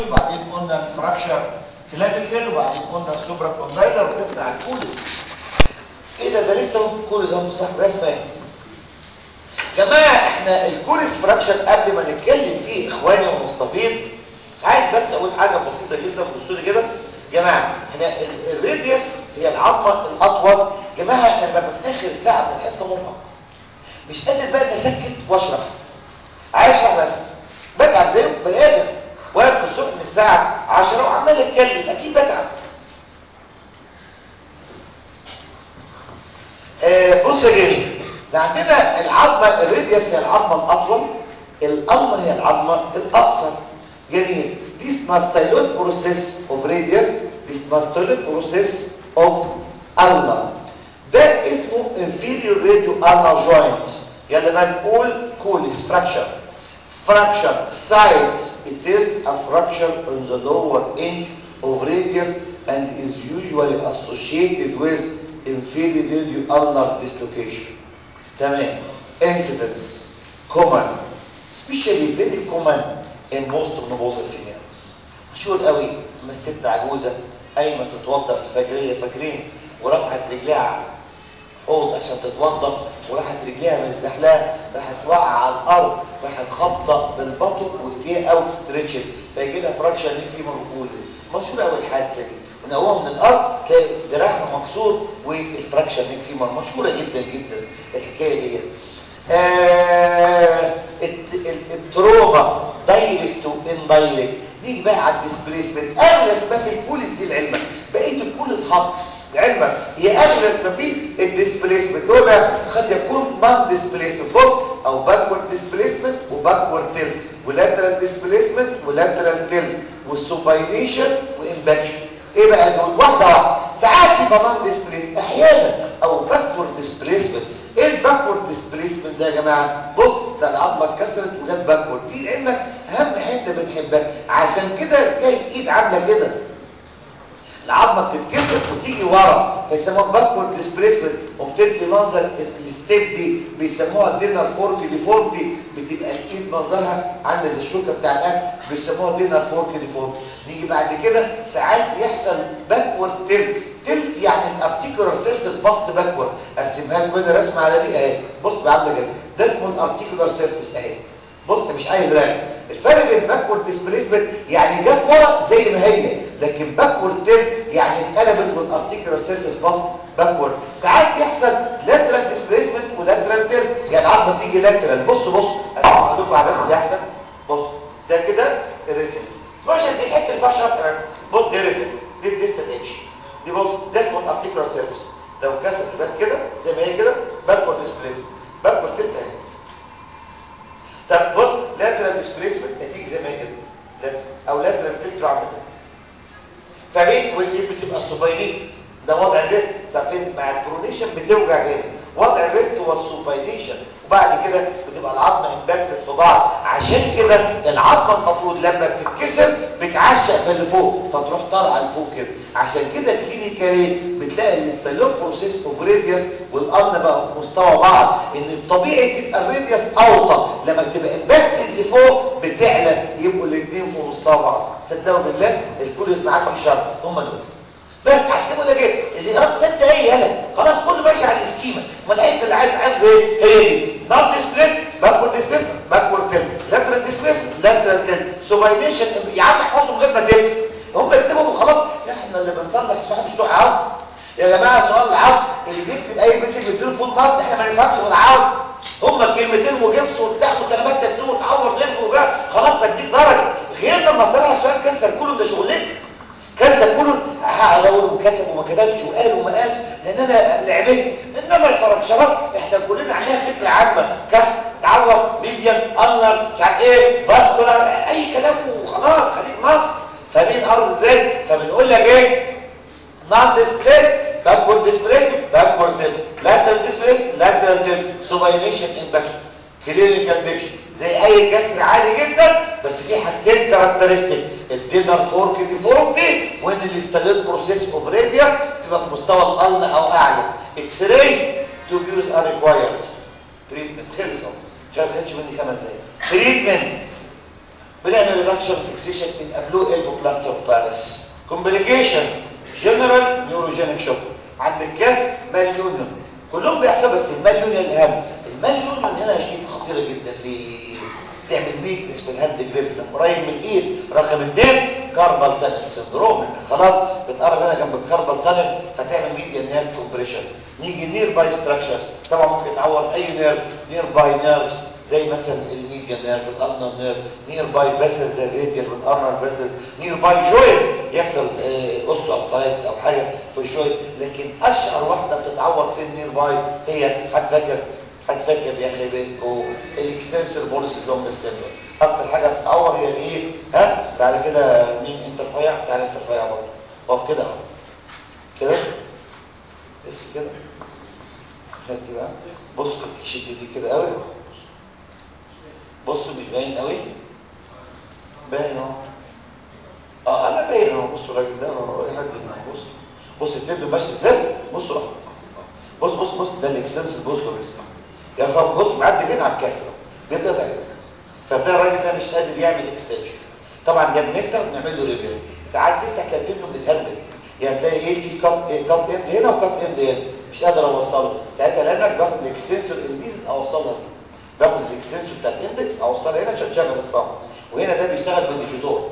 وبعدين قلنا الفراكشر كلافيكل وبعدين قلنا السوبرا كوندايلر وقفنا على الكولس. ايه ده لسه الكولس اهو صح رسمه اهي. جماعه احنا الكولس فراكشر قبل ما نتكلم فيه اخواني ومصطفين عايز بس اقول حاجه بسيطه جدا. بصوا لي كده جماعه، احنا الراديوس هي العظمه الاطول. جماعه انا ببقى في اخر ساعه من الحصه مرهق مش قادر بقى اسكت واشرح، عايز اشرح بس بتعب زي بني ادم واقف الصبح من الساعه 10 وعمال اتكلم اكيد بتعب. بص يا جميل، ده عندنا العظمه الراديوس هي العظمه الاطول، الالما هي العظمه الاقصر. جميل. This mastoid process of radius, this mastoid process of ulnar ده اسمه inferior radio-ulnar joint. يلا بقى نقول coolis fracture. Fracture site, it is a fracture on the lower edge of radius and is usually associated with inferior radio-ulnar dislocation. تمام. Incidence common, especially very common in most menopausal females. مشهور قوي لما الست عجوزه قايمه تتوضا في الفجريه فاكرين ورفعت رجليها على حوض عشان تتوضا وراحت رجليها من الزحلقه راحت واقعه على الارض راحت خابطه بالبطن وايديها اوت ستريتشد فيجي لها فراكشر نيك فيمر وكولز. مشهوره قوي الحادثه دي، ونقوها من الارض تلاقي دراعها مكسور والفراكشر نيك فيمر. مشهوره جدا جدا الحكايه دي. التروما دايركت واندايركت. نيجي بقى على الديسبليسمنت. اغلس ما في الكولز دي لعلمك بقيه الكولز هاكس لعلمك هي اغلس ما في الديسبليسمنت. هو قد يكون نون ديسبليسمنت بص او باكورد ديسبليسمنت وباكورد تيل ولاترال ديسبليسمنت ولاترال تيل والسوباينيشن وامباكشن. ايه بقى دول واحده واحده. ساعات يبقى نون ديسبليسمنت احيانا او باكورد ديسبليسمنت. ايه الباكورد ديسبليسمنت ده يا جماعه؟ بص ده العظمه اتكسرت وجت باكورد. دي لعلمك اهم حته بنحبها. عشان كده تلاقي الايد عامله كده العظمه بتتكسر وتيجي ورا فيسموها باكورد ديسبليسمنت وبتدي منظر الستيب دي بيسموها دينر فورك ديفورمتي. بتبقى الايد منظرها عامله زي الشوكه بتاع الاكل بيسموها دينر فورك ديفورمتي. نيجي بعد كده ساعات يحصل باكورد تلت يعني الارتيكولار سيرفيس بص باكورد. ارسمها لكم كده رسمه على دي اهي. بص عامله كده ده اسمه الارتيكولار سيرفيس اهي. بص انت مش عايز راجع. الفرق بين باكورد ديسبليسمنت يعني جت ورا زي ما هي لكن باكورد تيل يعني اتقلبت والارتيكولار سيرفيس بص باكورد. ساعات يحصل لاترال ديسبليسمنت ولاترال تيل يعني العظمه تيجي لاترال. بص انا هقول لكم على اللي يحصل. بص ده كده الريكس سمعش دي الحته اللي فيها شرط بس. بص دي الريكس دي الديستال اتش دي. بص ده اسمه الارتيكولار سيرفيس. لو كسر جت كده زي ما هي كده باكورد ديسبليسمنت باكورد تيل اهي. طب بص لاترال ديسبليسمنت هتيجي زي ما هي كده او لاترال تلت عامل كده. فبين ودي بتبقى سوباينيتد ده وضع الريست. طب فين مع البرونيشن بتوجع جامد. وضع الريست هو السوباينيشن وبعد كده بتبقى العظمه امباكتد في بعض. عشان كده العظمه المفروض لما بتتكسر بتعشق في اللي فوق فتروح طالعه لفوق كده. عشان كده كلينيكالي بتلاقي الاستالوب بروسيس اوف راديوس والقلن بقى في مستوى بعض. ان الطبيعي تبقى الراديوس اوطى لما بتبقى امباكتد لفوق بتعلى يبقوا الاثنين في مستوى بعض. صدقوا بالله الكوليوس معاك في شرط هم دول بس. عشان كده بقول لك ايه اللي قربت انت ايه يلا خلاص كله ماشي على الاسكيما. ما الحته اللي عايز حفظ ايه هي دي. نون ديسبليس باكورد ديسبليس باكورد تيل لاترال ديسبليس لاترال تيل سوباينيشن. يا عم احفظهم غير ما تفهم هم يكتبهم وخلاص. احنا اللي بنصلح صاحب مش بتوع عظم يا جماعه. سؤال العظم اللي بيكتب اي مسج يديله فول مارك. احنا ما نفهمش في العظم هم كلمتين وجبس وبتاع وكلمات تكتوب تعور غير وجع خلاص بديك درجه. غير لما صلح سؤال كانسر كله ده شغلتي. كانسر كله هقعد اقول وكتب وما كتبش وقال وما قالش لان انا لعبت. انما الفراكشرات احنا كلنا عندنا فكره عامه كسر تعور ميديان انلر مش عارف ايه فاسكولار اي كلام وخلاص خليك ناصر. فاهمين قصدي ازاي؟ فبنقول لك ايه نون ديسبليس باكورد ديسبليس باكورد تيل لاترال ديسبليس لاترال تيل سوباينيشن امباكشن كلينيكال بيكشن زي اي كسر عادي جدا. بس في حاجتين كاركترستيك الدينر فورك ديفورمتي وان الاستاليت بروسيس اوف راديوس تبقى في مستوى القلن او اعلى. اكس راي تو فيوز ار ريكوايرد. تريتمنت خلص اهو ما خدش مني 5 دقايق. تريتمنت بنعمل ريدكشن فيكسيشن ان ابلو البو بلاستر باريس. كومبليكيشنز جنرال نيوروجينيك شوك. عند الكاس ماليونيون كلهم بيحصلوا، بس الماليونيون الاهم. الماليونيون هنا يا شريف خطيره جدا. ليه؟ تعمل ويكنس في الهاند جريب من قريب من الايد. رقم 2 كاربال تانل سندروم، خلاص بتقرب هنا جنب الكاربال تانل فتعمل ميديا نيرف كومبريشن. نيجي نير باي ستراكشرز، طبعا ممكن تعور اي نيرف. نير باي نيرفز زي مثلا الميديا نيرف، الالنر نيرف، نير باي فيسل زي الراديال والارنر فيسلز، نير باي جوينتس يحصل اوستيوارثرايتس او حاجه في الجوينت. لكن اشهر واحده بتتعور في النير باي هي حد فاكر يا اخي بينكو الاكستنسور بوليس لونج سيندروم. اكتر حاجه بتتعور هي الايه؟ ها تعالى كده، مين انت رفيع؟ تعالى انت رفيع برضه، اقف كده اهو كده، لف كده، هدي بقى، بص شد دي كده قوي اهو، بص مش باين قوي، باين اهو، انا باين اهو. بصوا الراجل ده اهو، ايه حد معاه، بص التندو ماشي ازاي، بصوا اهو، بص ده الاكستنسور بوليس يا خب، بص معدي فين على الكاسه بيبدا ده. فده الراجل ده مش قادر يعمل اكستنشن. طبعا ده بنفتح ونعمل له ريبير. ساعات تفتح كانتينه بتهربل، يعني تلاقي ايه في كات اند هنا وكات اند هنا، مش قادر اوصله. ساعتها لانك باخد الاكستنسور انديز اوصلها فيه، باخد الاكستنسور بتاع الاندكس اوصلها هنا عشان تشغل الصم. وهنا ده بيشتغل بالديجيتور،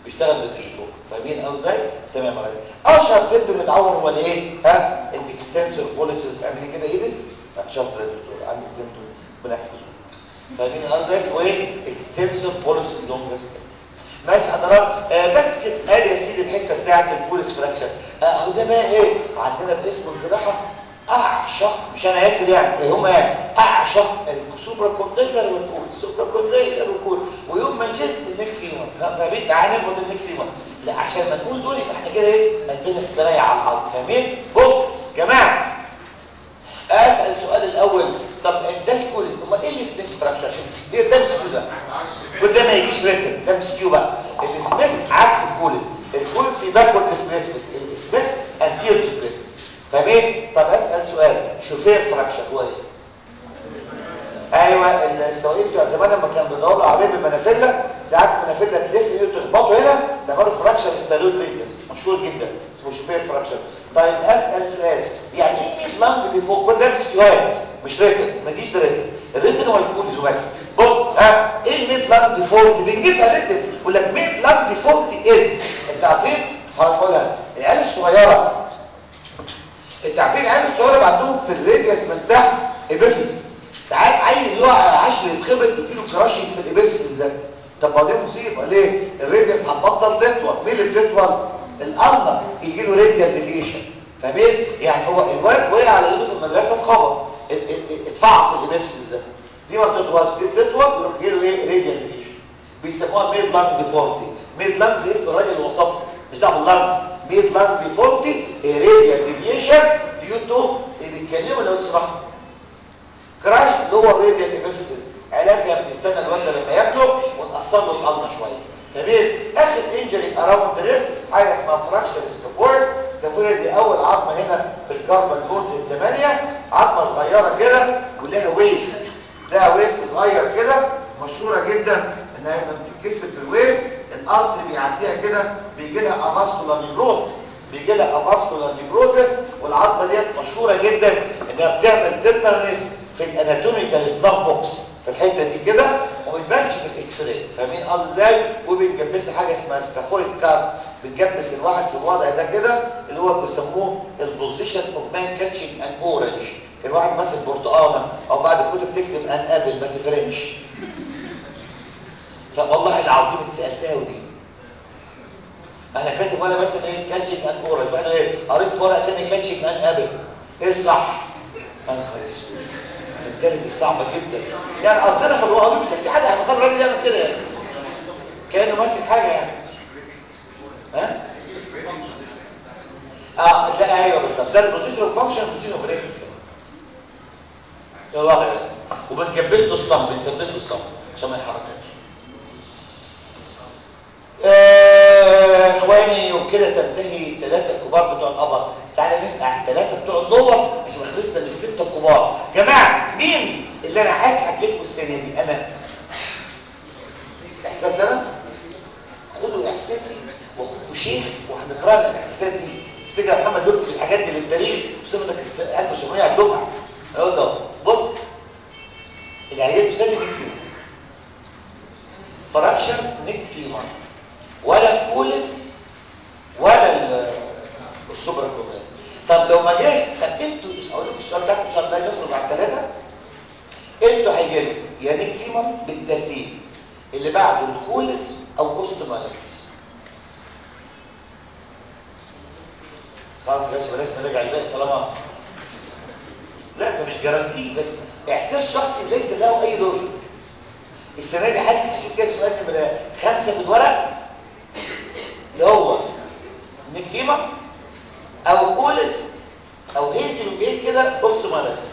فاهمين ازاي؟ تمام يا راجل. اشهر تندون يتعور هو الايه؟ ها الاكستنسور بوليسز. تعملي كده ايدك شاطر يا دكتور، عندك تندون بنحفظه. فاهمين ازاي؟ اسمه ايه؟ اكستنسور بوليسز لونجست. ماشي حضرتك. بس كده ادي يا سيدي الحته بتاعت البوليس فراكشن. اهو ده بقى ايه عندنا في اسم الجراحه؟ اعشق، مش انا اسف يعني، ايه هم يعني؟ اعشق السوبرا كونديلر والكول، سوبرا كونديلر والكول، ويوم ما نجزت النيك فيمر. فاهمين؟ تعالى نربط النيك فيمر، لا عشان ما نقول دول يبقى احنا كده ايه قلبنا استريح على الارض. فاهمين؟ بص جماعه، اسال السؤال الاول، طب ده الكولس امال ايه السميث فراكشر؟ عشان ده مسكيو بقى، كل ده ما يجيش ريتم، ده مسكيو بقى. السميث عكس الكولس باكورد ديسبيسمنت، السميث انتير ديسبيسمنت. فاهمين؟ طب اسال سؤال، شوفير فراكشر هو ايه؟ ايوه السواقين بتوع زمان لما كانوا بيدوروا العربيه بالمنافله، ساعات المنافله تلف وتخبطوا هنا تعملوا فراكشر ستالوت ريديوس، مشهور جدا اسمه شوفير فراكشر. طيب اسال سؤال، يعني ايه ميد لانج دي فوق؟ كل ده مسكيوهات مش ريتن، ما تجيش ده ريتن، الريتن هو الكولز بس. بص ايه الميد لانج ديفولت؟ بنجيبها ريتن يقول لك ميد لانج ديفولت از، انت عارفين؟ خلاص هقولها. العيال الصغيره، انت عارفين العيال الصغيره عندهم في الراديوس من تحت ابيفيسيس، ساعات عيل يقع 10 يتخبط يجيله كراشنج في الابيفيسيس ده. طب ما دي مصيبه، ليه؟ الراديوس هتبطل تطول، مين اللي بتطول؟ الالما، يجي له راديال ديفيشن. فاهمين؟ يعني هو الواد وقع على ايده في المدرسه اتخبط، اتفعص الابيفيسيس ده، دي ما بتطولش، دي بتطول يروح جاي له ايه؟ راديال ديفيشن. بيسموها ميد لانج ديفورتي. ميد لانج ده اسم الراجل اللي وصفه، مش دعوه باللانج. ميد لانج ديفورتي راديال ديفيشن ديو تو بيتكلموا لو تسمحوا كراش لور راديال ابيفيسيس. علاجها بنستنى الواد لما ياكله ونقصر له القلمه شويه. فبين اخر انجري اراوند ريست حاجه اسمها فراكشر سكافويد. سكافويد دي اول عظمه هنا في الكاربال بونز الثمانيه، عظمه صغيره كده ولها ويست، لها ويست صغير كده، مشهوره جدا انها لما بتتكسر في الويست الارض اللي بيعديها كده بيجي لها افاسكولار نيكروزس، والعظمه ديت مشهوره جدا انها بتعمل تندرنس في الاناتوميكال سناب بوكس في الحته دي كده، وما بتبانش في الاكس راي. فاهمين قصدي ازاي؟ وبنجبسها حاجه اسمها سكافويد كاست، بنجبس الواحد في الوضع ده كده اللي هو بيسموه البوزيشن اوف مان كاتشنج ان اورنج. كان واحد ماسك برتقانه او بعد الكتب تكتب ان ابل ما تفرقش. فوالله العظيم اتسالتها ودي انا كاتب وانا مثلا ايه كاتشنج ان اورنج، فانا ايه قريت في ورقه ثانيه كاتشنج ان ابل، ايه الصح؟ انا خالص الكلمه دي صعبه جدا، يعني قصدنا في الواقع مش في حاجه احنا خد الراجل يعمل كده يعني كانه ماسك حاجه يعني. ها لا ايوه بالظبط، ده البوزيشن فانكشن بوزيشن اوف ريست الوضع ده، وبنكبس له الصم، بنثبت له الصم عشان ما يحركش. اخواني وبكده تنتهي الثلاثه الكبار بتوع الابر. تعالى نفتح على الثلاثه بتوع الدور عشان خلصنا من السته الكبار. جماعه مين اللي انا عايز احكي لكم السنه دي؟ انا احساس انا وشيخ وهنقرا الاحساسات دي. افتكر يا محمد يكتب الحاجات دي للتاريخ بصفتك 1700 على الدفعه. اقول له بص العيال بيسمي نيك فيمر، فراكشر نيك فيمر، ولا كولس ولا السوبر كومال. طب لو ما جاش، طب انتوا اقول لكم السؤال ده ان شاء الله يخرج عن 3. انتوا هيجي لكم يا نيك فيمر بالترتيب، اللي بعده الكولس او اوستوماليتس. خلاص يا باشا بلاش نراجع الباقي طالما لا ده مش جارانتي، بس احساس شخصي ليس له اي لوجيك. السنه دي حاسس عشان كده سؤال نمره 5 في الورق اللي هو نيك فيمر او كولس او هيزي من بعيد كده اوستوماليتس.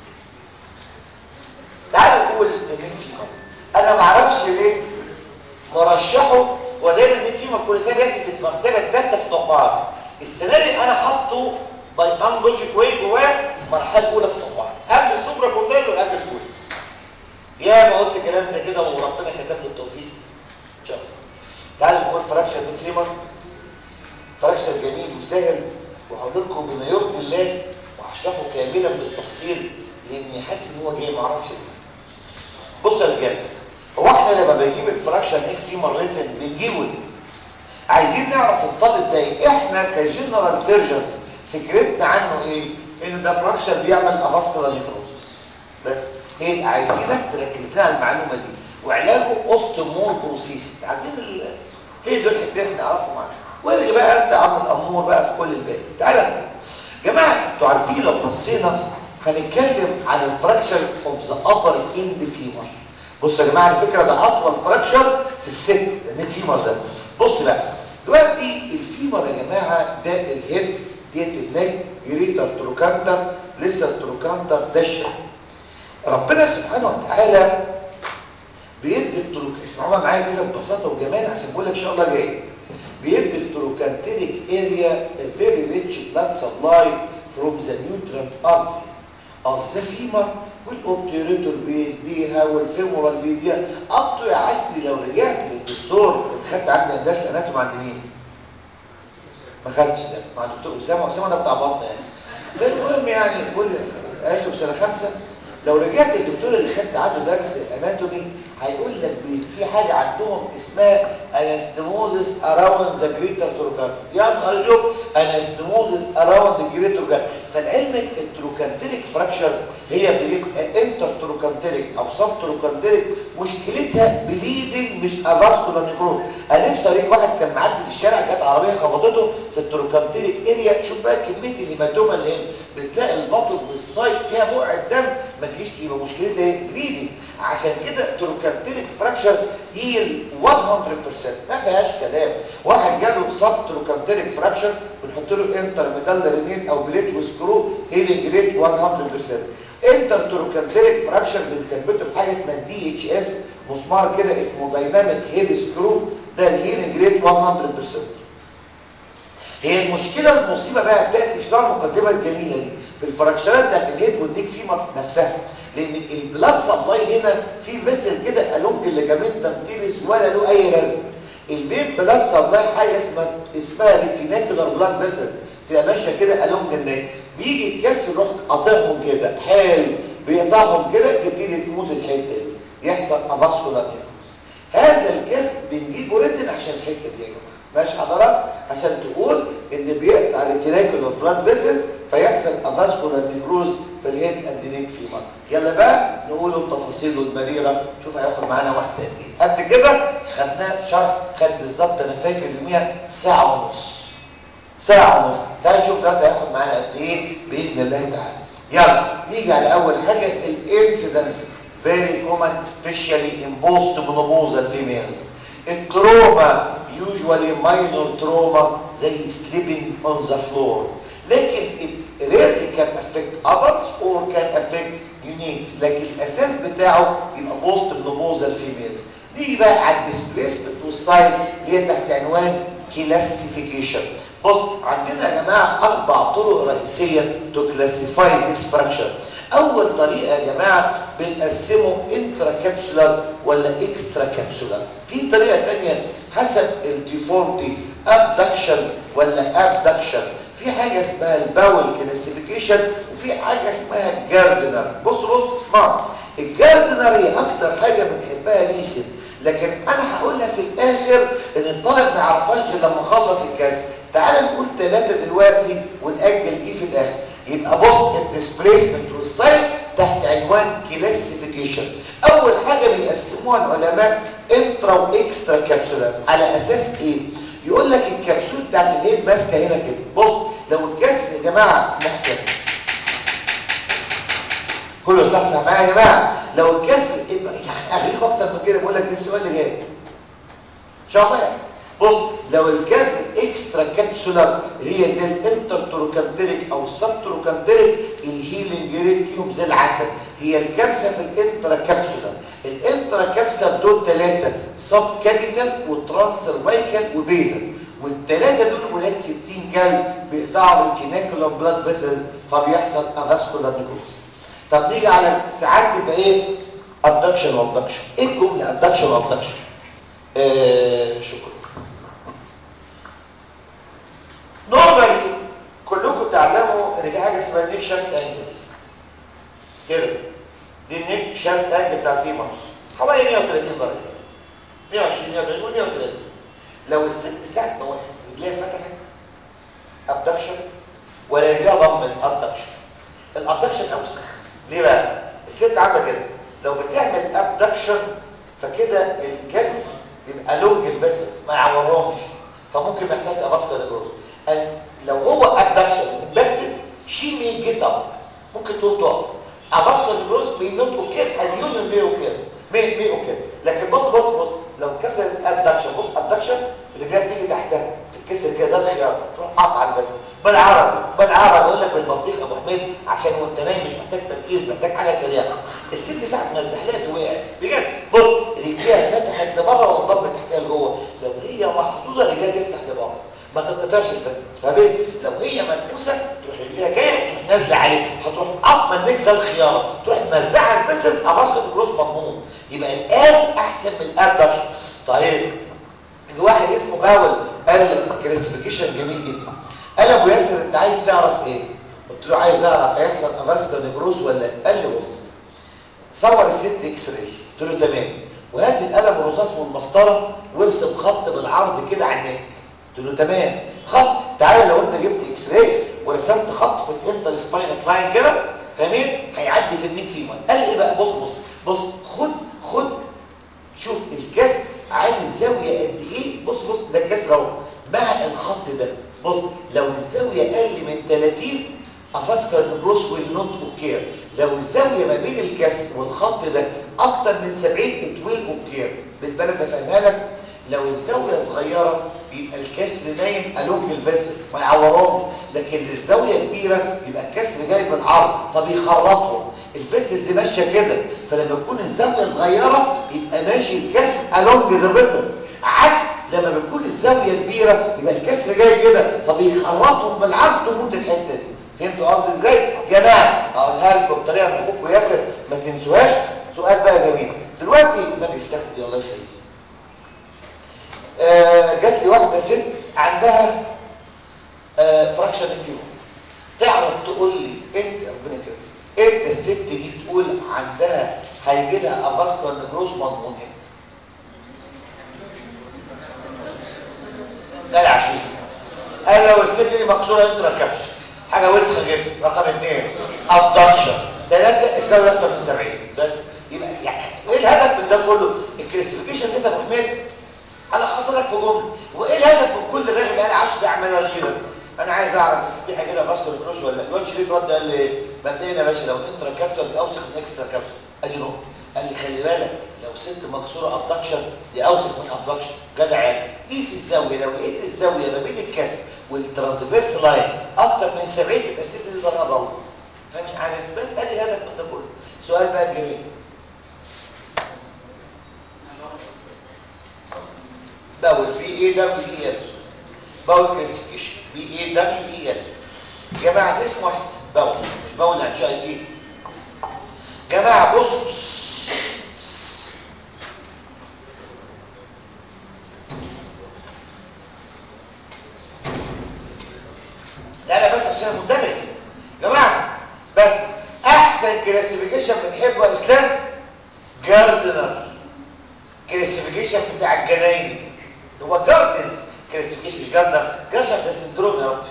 تعالوا نقول النيك فيمر. انا ما اعرفش ليه مرشحه هو دايما النيك فيمر كل سنه بياتي في المرتبه الثالثه في التوقعات. السنه دي انا حاطه باي ان لوجيك واي جواه المرحله الاولى في التوقعات قبل السوبرا كوندايل وقبل الكويز. يا ما قلت كلام زي كده وربنا كتب له التوفيق ان شاء الله. تعالوا نقول فراكشر نيك فيمر. فراكشر جميل وسهل، وهقول لكم بما يرضي الله وهشرحه كاملا بالتفصيل لاني حاسس ان هو جاي ما اعرفش. بصوا يا رجاله، هو احنا لما بنجيب الفراكشر نيك فيمر ريتن بنجيبه ليه؟ عايزين نعرف الطالب ده ايه. احنا كجنرال سيرجنز فكرتنا عنه ايه؟ ان ده فراكشر بيعمل افاسكولار نيكروزس بس. ايه عايزينك تركز لنا على المعلومه دي، وعلاجه اوستوموبروسيسيس. عارفين هي دول الحاجتين احنا نعرفهم عنه. وارجع بقى انت عم الامور بقى في كل الباقي. تعالى نقول جماعه، انتوا عارفين لو بصينا هنتكلم عن الفراكشرز اوف ذا ابر اند فيمر. بصوا يا جماعه على فكره ده اطول فراكشر في الست النيك فيمر ده. بص بقى دلوقتي الفيمر يا جماعه ده الهيد ديت النيك جريتر تروكانتر لسه التروكانتر ده الشرق. ربنا سبحانه وتعالى بيدي التروك، اسمعوها معايا كده ببساطه وجمال عشان بقول لك ان شاء الله جاي. بيدي التروكانتريك اريا الفيري ريتش بلاد سبلاي فروم ذا نيوترانت ارتري اوف ذا فيمر، والاوبتيريتور بيديها والفيمورال بيديها ابطو. يا عشري لو رجعت للدكتور اللي خدت عندي درس اناتوم عند مين؟ ما خدش ده مع الدكتور اسامه ده بتاع بطن يعني. فالمهم يعني بقول قالته في سنه 5 لو رجعت الدكتور اللي خدت عنده درس اناتومي هيقول لك في حاجه عندهم اسمها انستموزس اراوند ذا جريتر تروكانتر. يا نهار ابيض، انستموزس اراوند ذا جريتر تروكانتر. فالعلمك التروكانتريك فراكشرز هي بيبقى انتر تروكانتريك او سب تروكانتريك، مشكلتها بليدنج مش افاسكولار نيكروز. انا نفسي اوريك واحد كان معدي في الشارع جت عربيه خبطته في التروكانتريك اريا. شوف بقى كميه الهيماتوما اللي هنا، بتلاقي البطن بالسايد فيها بقع الدم ما تجيش يبقى مشكلتها ايه؟ بليدنج. عشان كده تروكانتريك فراكشرز هيل 100% ما فيهاش كلام. واحد جاله سب تروكانتريك فراكشر بنحط له انتر ميدالر رينين او بليت وسكرو هيلينج ريت 100%. انتر تروكانتريك فراكشر بنثبته بحاجه اسمها دي اتش اس، مسمار كده اسمه دايناميك هيب سكرو، ده الهيلينج ريت 100%. هي المشكله المصيبه بقى بتاتي في المقدمه الجميله دي في الفراكشرات بتاعت الهيد والنيك فيمر نفسها، لان البلاد سبلاي هنا في فيسل كده الونج الليجامنتم تيريس ولا له اي لازمه. البين بلاد سبلاي حاجه اسمها ريتيناكولار بلاد فيسل تبقى ماشيه كده الونج النيك، بيجي الكسر يروح قاطعهم كده حلو، بيقطعهم كده تبتدي تموت الحته دي، يحصل افاسكولار نيكروز. هذا الكسر بنجيبه ريتن عشان الحته دي يا جماعه ماشي حضرتك، عشان تقول ان بيقطع ريتيناكولار بلاد فيسلز فيحصل افاسكولار نيكروز في الهيد اند نيك فيمر. يلا بقى نقول التفاصيل المريره. شوف هياخد معانا وقت قد ايه. قبل كده خدناه شرح، خد بالظبط انا فاكر يوميها ساعه ونص. ساعه ونص. تعال نشوف ده هياخد معانا قد ايه باذن الله تعالى. يلا نيجي على اول حاجه الانسيدنس فيري كومن سبيشالي ان بوست مونوبوزال فيميلز. التروما usually minor trauma زي sleeping on the floor، لكن it rarely can affect adults or can affect neonates، لكن الاساس بتاعه يبقى post menopausal females. نيجي بقى على الديسبليسمنت والسايد اللي هي تحت عنوان كلاسيفيكيشن. بص عندنا يا جماعه 4 طرق رئيسيه to classify this fracture. اول طريقه يا جماعه بنقسمه انترا كابسولار ولا اكسترا كابسولار. في طريقه ثانيه حسب الديفورمتي ابدكت ادكشن ولا ابدكشن. في حاجه اسمها الباول كلاسيفيكيشن وفي حاجه اسمها الجاردنر. بص اسمع، الجاردنر هي اكتر حاجه بنحبها ريسن، لكن انا هقولها في الاخر ان الطالب ما يعرفهاش غير لما اخلص الكاس. تعال نقول 3 دلوقتي ونأجل دي في الاخر. يبقى بص، الديسبليسمنت والسايت تحت عنوان كلاسيفيكيشن. اول حاجه بيقسموها العلماء انترا واكسترا كابسولار. على اساس ايه؟ يقول لك الكبسول بتاعت الهيد ماسكه هنا كده. بص لو الكسر يا جماعه محسن، كله استحسن معايا يا جماعه، لو الكسر يعني اغلب اكتر من كده بقول لك ده السؤال اللي جاي ان شاء الله يعني. بص لو الكسر اكسترا كابسولار هي زي الانتر تروكانتريك او السب تروكانتريك، الهيلينج ريت فيهم زي العسل. هي الكارثه في الانترا كابسولار. الانترا كابسولار دول 3 سب كابيتال وترانسرفايكال وبيزل، والثلاثه دول ولاد 60 جلد بيقطعوا الجينيكولار بلاد فيسلز فبيحصل افاسكولار نيكروز. طب نيجي على ساعات تبقى ايه؟ ادكشن وابدكشن. ايه الجمله ادكشن وابدكشن؟ شكرا. نورمالي كلكم تعلموا ان في حاجه اسمها النيك شافت انجل كده. دي النيك شافت انجل بتاع الفيمورس حوالي 130 درجه، 120 140 130. لو الست ساعه ما واحد رجليها فتحت ابدكشن ولا رجليها ضمت ابدكشن، الابدكشن اوسخ. ليه بقى؟ الست عامله كده، لو بتعمل ابدكشن فكده الكسر يبقى لونج الفيسل ما يعورهمش، فممكن ما يحصلش افاسكولار نيكروز. لو هو ابدكشن امباكتد شي مي جيت اب، ممكن تقوم تقف. افاسكولار نيكروز مي نوت اوكي، اليوم مي اوكي مي اوكي. لكن بص لو كسر الادكشن، بص ادكشن الرجليه بتيجي تحتها تتكسر كده زي الخيار، تروح قاطع على الفيسل. بالعربي اقول لك بالبطيخ ابو حميد، عشان وانت نايم مش محتاج تركيز، محتاج حاجه سريعه. الست ساعه ما الزحلقه وقعت بجد، بص رجليها فتحت لبره وانضمت تحتها لجوه. لو هي محظوظه رجليها تفتح لبره ما تتقطعش الفيسل، فبين لو هي ملموسه تروح رجليها جايه تروح نازله عليه، هتروح قطمه النكسه الخياره، تروح مزعه الفيسل، افاسكولار نيكروز مضمون. يبقى الاب احسن من الابدكشن. طيب واحد اسمه باول قال كلاسيفيكيشن جميل جدا. قال ابو ياسر انت عايز تعرف ايه؟ قلت له عايز اعرف هيحصل افاسكولار نيكروز ولا لا. قال لي بص صور الست اكس راي. قلت له تمام، وهات القلم الرصاص والمسطره وارسم خط بالعرض كده على النك. قلت له تمام، خط. تعالى لو انت جبت اكس راي ورسمت خط في الانتر سباينس لاين كده، فاهمين؟ هيعدي في النك فيمر. قال لي ايه بقى؟ بص خد شوف الكسر عامل زاويه قد ايه. بص ده الكسر اهو مع الخط ده. بص لو الزاويه اقل من 30 افاسكولار نيكروز ويل نوت اوكير. لو الزاويه ما بين الكسر والخط ده اكتر من 70 ات ويل اوكير. بالبلد افهمها لك، لو الزاويه صغيره بيبقى الكسر نايم الونج الفيسل ما يعورهمش، لكن الزاويه كبيره يبقى الكسر جاي بالعرض فبيخرطهم. الفيسلز ماشيه كده، فلما تكون الزاويه صغيره بيبقى ماشي الكسر الونج ذا فيسل، عكس لما بتكون الزاويه كبيره يبقى الكسر جاي كده فبيخرطهم بالعرض تموت الحته دي. فهمتوا قصدي ازاي؟ جماعه اقولها لكم بطريقه من اخوكم ياسر ما تنسوهاش. سؤال بقى جميل دلوقتي، النبي يستخدم الله يخليك. جات لي واحده ست عندها فراكشن فيهم. تعرف تقول لي انت ربنا يكرمك امتى الست دي تقول عندها هيجي لها افاسكولار نيكروز مضمون؟ ده يا عشيف قال لو الست دي مكسوره انترا كابش، حاجه وسخه جدا. رقم 2 ابدكشن. 3 الزاويه اكتر من 70. بس يبقى يعني ايه الهدف من ده كله؟ الكلاسيفيكيشن ده ابو حميد انا خاصه لك في جمله. وايه الهدف من كل راجل بقى لي 10 اعمال كده؟ انا عايز اعرف الست دي هيجي لها فاسكولار نيكروز ولا لا. الواد شريف رد قال لي مبدئيا يا باشا لو انترا كابسول دي اوسخ من اكسترا كابسول. ادي نقطه. قال لي خلي بالك لو ست مكسوره ابدكشن دي اوسخ من ابدكشن. جدع يعني. قيس الزاويه، لو لقيت الزاويه ما بين الكسر والترانسفيرس لاين اكتر من 70 تبقى الست دي ضرها ضل. فاهمين حاجه؟ بس ادي الهدف من ده كله. سؤال بقى جميل. باول بي اي دبليو اي اس، باول كلاسيفيكيشن بي اي دبليو اي اس. جماعه اسم واحد باول، مش باول عن شاي دي. جماعه بص عشان مندمج يا جماعه. بس احسن كلاسيفيكيشن بنحبه يا اسلام جاردنر كلاسيفيكيشن بتاع الجنايني، هو جاردنز كلاسيفيكيشن مش جاردنر. جاردنر ده سندروم يا رب.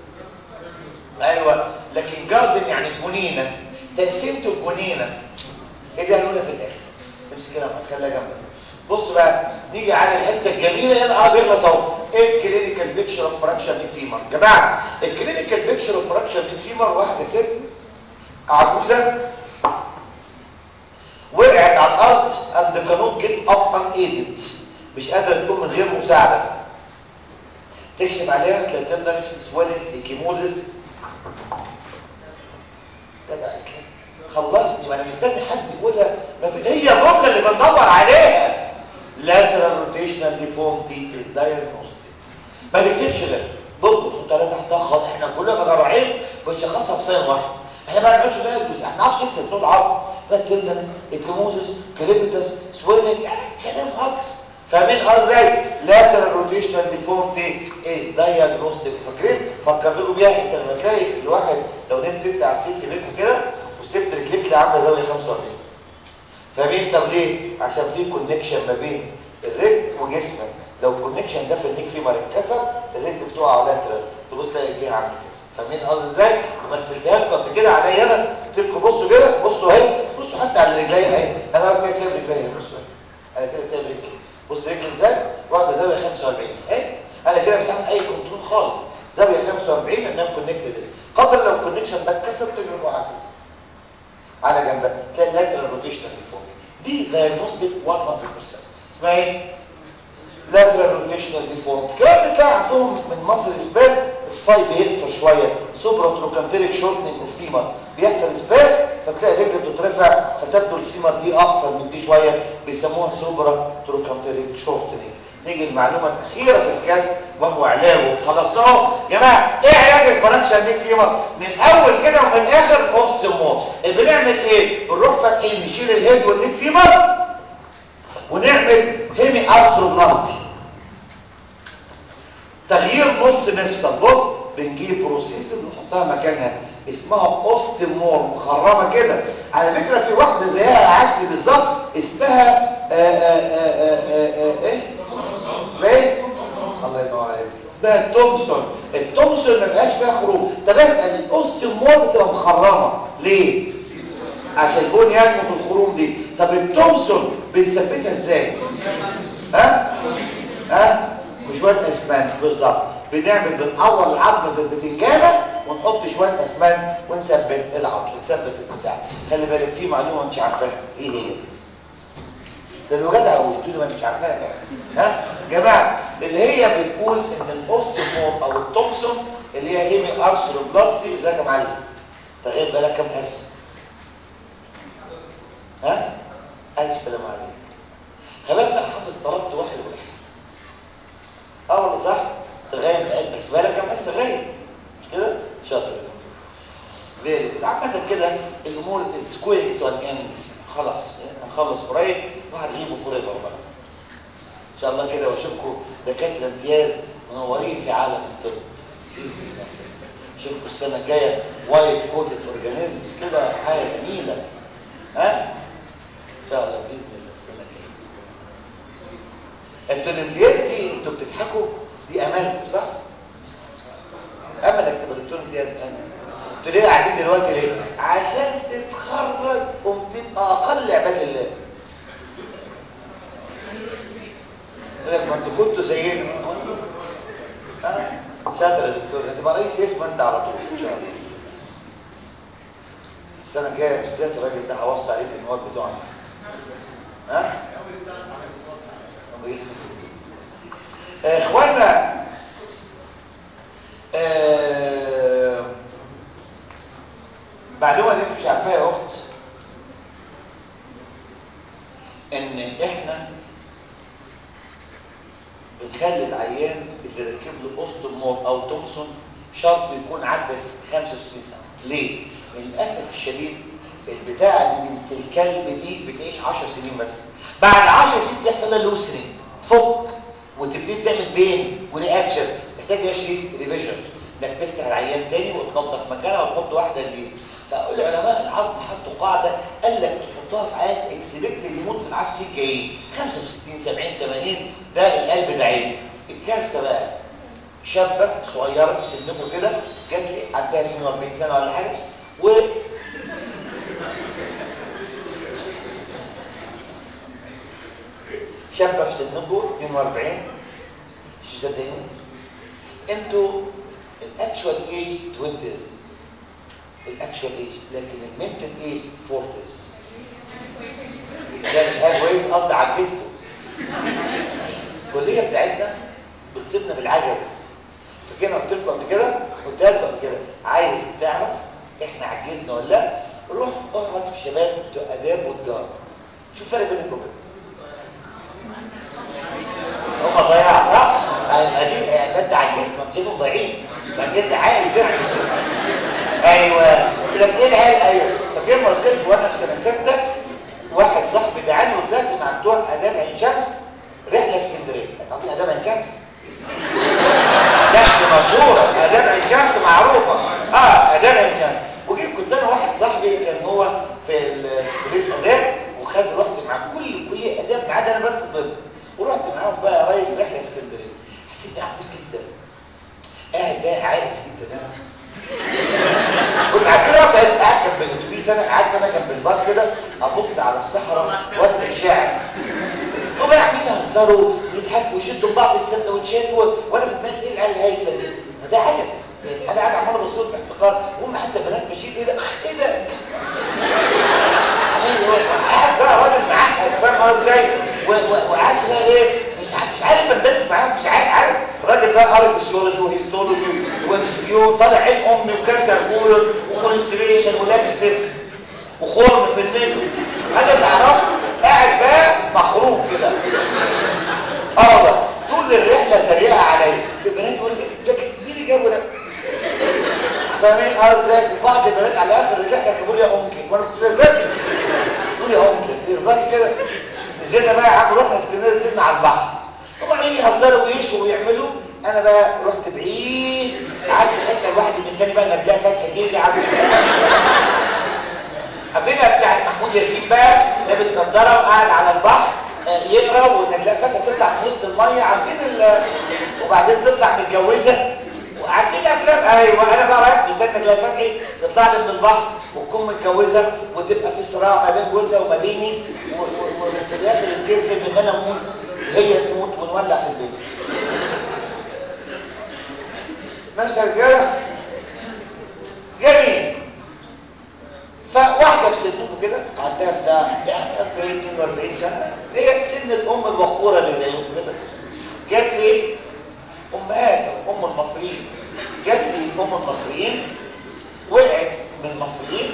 ايوه لكن جاردن يعني جنينه، تقسيمته الجنينه. ايه ده هنقولها في الاخر. امسك كده خليها جنبك. بص بقى نيجي على الحته الجميله هنا بيخلص اهو. ايه الكلينيكال بيكتشر اوف فراكشر نيك فيمر يا جماعه؟ الكلينيكال بيكتشر اوف فراكشر نيك فيمر واحده ست عجوزه وقعت على الارض and cannot get up unaided، مش قادره تقوم من غير مساعده. تكشف عليها تلاقي تندرس سويلنج ايكيموزيس. جدع اسلام خلصني، ما انا مستني حد يقولها. ما في هي الجمله اللي بندور عليها. lateral rotational deformity is diagnostic. ما نكتبش غير بص تحط عليها تحتها خط. احنا كلنا جراحين بنشخصها بصين واحد. احنا ما نقعدش بقى احنا ما نعرفش نكسب طول العرض بقى تندرس ايكيموزيس كريبيتس سويلنج يعني كلام هكس. فاهمين ازاي؟ lateral rotational deformity is diagnostic. فاكرين؟ فكر لكم بيها. انت لما تلاقي الواحد لو نمت انت على السرير في بيتكم كده وسبت رجليك اللي عامله زاويه 45، فاهمين؟ طب ليه؟ عشان في كونكشن ما بين الرجل وجسمك. لو الكونكشن ده في النيك فيمر اتكسر الرجل بتقع لاترال، تبص تلاقي الجهه عامله كده. فاهمين قصدي ازاي؟ ومثلتها لكم قبل كده عليا انا. قلت لكم بصوا كده، بصوا اهي، بصوا حتى على رجلي اهي. انا بقى كده سايب رجلي اهي، بصوا انا كده سايب رجلي. بص رجلي ازاي؟ واخده زاويه 45 اهي. انا كده مش عامل اي كنترول خالص. زاويه 45 انها كونكتد. قدر لو الكونكشن ده اتكسر تجري بقى كده على جنبك تلاقي lateral rotational deformity. دي diagnostic 100%. اسمها ايه؟ lateral rotational deformity. كمان بتلاقي عندهم من مصر اسباز الصاي بيقصر شويه، سوبرا تروكانتريك شورتنج اوف فيمر، بيحصل اسباز فتلاقي رجل بتترفع فتبدو الفيمر دي اقصر من دي شويه، بيسموها سوبرا تروكانتريك شورتنج. نيجي المعلومه الاخيره في الكاس وهو علاجه. خلصناه يا جماعه. ايه علاج الفراكشر نيك فيمر؟ من اول كده ومن الاخر اوستيومور. بنعمل ايه؟ بنروح فاتحين نشيل الهيد والنيك فيمر ونعمل هيمي ارثروبلاستي، تغيير نص مفصل. بص بنجيب بروسيس نحطها مكانها اسمها اوستيومور مخرمه كده. على فكره في واحده زيها عشري بالظبط اسمها ايه الله ينور عليك، اسمها تومسون. التومسون ما فيهاش فيها خروج. طب اسال الاوستيومور بتبقى مخرمه ليه؟ عشان البون ينمو في الخروم دي. طب التومسون بنثبتها ازاي؟ بشويه اسمنت بالظبط. بنقور العظمه زي البتنجانه ونحط شويه اسمنت ونثبت العظم، نثبت البتاع. خلي بالك في معلومه مش عارفاها. ايه هي؟ ده لو جدع قلت لي ما مش عارفاها بقى. جماعه اللي هي بتقول ان الاوستيومور او التومسون اللي هي هيمي ارثروبلاستي. ازيك يا معلم؟ تغيب بالك كام اس؟ الف سلام عليك. خباك انا حافظ طلبت واحد. والله صح. تغيب بس بالك كام اس غايب مش كده؟ شاطر فيري جود. عامه كده الامور سكوير تو ان اند. خلاص هنخلص قريب وهتغيبوا فور ايفر بقى ان شاء الله كده. واشوفكم دكاتره امتياز منورين في عالم الطب باذن الله. اشوفكم السنه الجايه وايت كوتد اورجانيزمز كده حاجه جميله. ان شاء الله باذن الله السنه الجايه باذن الله. انتوا الامتياز دي انتوا بتضحكوا، دي املكم صح؟ املك تبقى دكتور امتياز. انتوا ليه قاعدين دلوقتي ليه؟ عشان تتخرج وتبقى اقل عباد الله. ما انتوا كنتوا زينا. شاطر يا دكتور. هتبقى رئيس اسم انت على طول ان شاء الله. السنه الجايه بالذات الراجل ده هوصي عليك النواب بتوعنا. اخوانا معلومه دي مش عارفاها يا اخت، ان احنا بنخلي العيان اللي ركب له اوستومور او تومسون شرط يكون عدى 65 سنه. ليه؟ للاسف الشديد البتاعه دي بنت الكلب دي بتعيش 10 سنين بس. بعد 10 سنين بيحصل لها لوسنينج، تفك وتبتدي تعمل بين ورياكشن، تحتاج يشري ريفيجن. انك تفتح العيان تاني وتنظف مكانها وتحط واحده جديده. فالعلماء العظم حطوا قاعده قال لك تحطها في عيان اكسبكت يموت على السكه ايه 65 70 80 ده القلب ده عيب. الكارثه بقى شابه صغيره في سنكم كده جات لي عندها 42 سنه ولا حاجه و شابه في سنكم 42 مش مصدقين انتوا الاكشوال ايج 20s الاكشوال ايج لكن المنتل ايج 40s ده مش حاجه كويس قصدي عجزته. الكليه بتاعتنا بتصيبنا بالعجز. فكنا قلت لكم قبل كده قبل كده عايز تعرف احنا عجزنا ولا لا روح اقعد في شباب بتوع اداب وتجاره شوف الفرق بينهم وبين هم ضياع صح؟ دي يعني انت عجزت ما تشوفهم ضايعين ما انت عايز يعجزوا. ايوه يقول لك ايه العيال ايوه فاكر ما قلت لكم وانا في سنه 6 واحد صاحبي دعاني وطلعت مع بتوع اداب عين شمس رحله اسكندريه. تعرفين اداب عين شمس؟ ضحك مشهوره اداب عين شمس معروفه اداب عين شمس. وجيت كنت انا واحد صاحبي كان هو في كليه اداب رحت مع كل كليه اداب ما عدا انا بس طب ورحت معاهم بقى رئيس رحله اسكندريه. حسيت عجوز جدا قاعد بقى عائل جدا انا كنت عارفين قاعد جنب الاتوبيس انا قعدت انا جنب الباص كده ابص على الصحراء واكتب شعر وبقى عاملين يهزروا ويضحكوا ويشدوا بعض السندوتشات وانا في دماغي ايه العيال الهايفه دي فده عجز يعني انا قاعد عمال ابص لهم باحتقار وهم حتى بنات ماشيين ايه ده قاعد بقى راجل معقد فاهم ازاي وقعدت بقى ايه مش عارف اندمج معاهم مش عارف راجل بقى قاري فيسيولوجي وهيستولوجي ومسكيو طالع عين امي وكانسر كولون وكونستيبيشن ولابس لب وخرم في النجم هذا تعرف قاعد بقى مخروم كده طول الرحله تريقه عليا في البنات يقول لي ده مين اللي جابه ده فاهمين ازاي بعض البنات على اخر الرحله كانوا لي يا امكن وانا كنت ساكت قول يا امكن يرضاك كده نزلنا بقى يا عم رحنا اسكندريه نزلنا على البحر هم عمالين يهزروا ويشوا ويعملوا انا بقى رحت بعيد قعدت في الحته الواحد مستني بقى ان تلاقي فتحه تيجي عارف قابلها بتاعت محمود ياسين بقى لابس نظاره وقاعد على البحر يقرا وانك تلاقي فتحه تطلع في وسط الميه عارفين وبعدين تطلع متجوزه وعارفين الافلام ايوه انا بقى رايح مستني تلاقي فتحي تطلع لي من البحر وتكون متجوزه وتبقى في صراع ما بين جوزها وما بيني وفي الاخر ينتهي الفيلم ان انا اموت وهي تموت ونولع في البيت. ماشي يا رجاله جميل. فواحده في سنكم كده عندها بتاع 40 42 سنه هي سن الام الوقوره اللي زيكم كده جات لي امهات ام المصريين جات لي ام المصريين وقعت من المصريين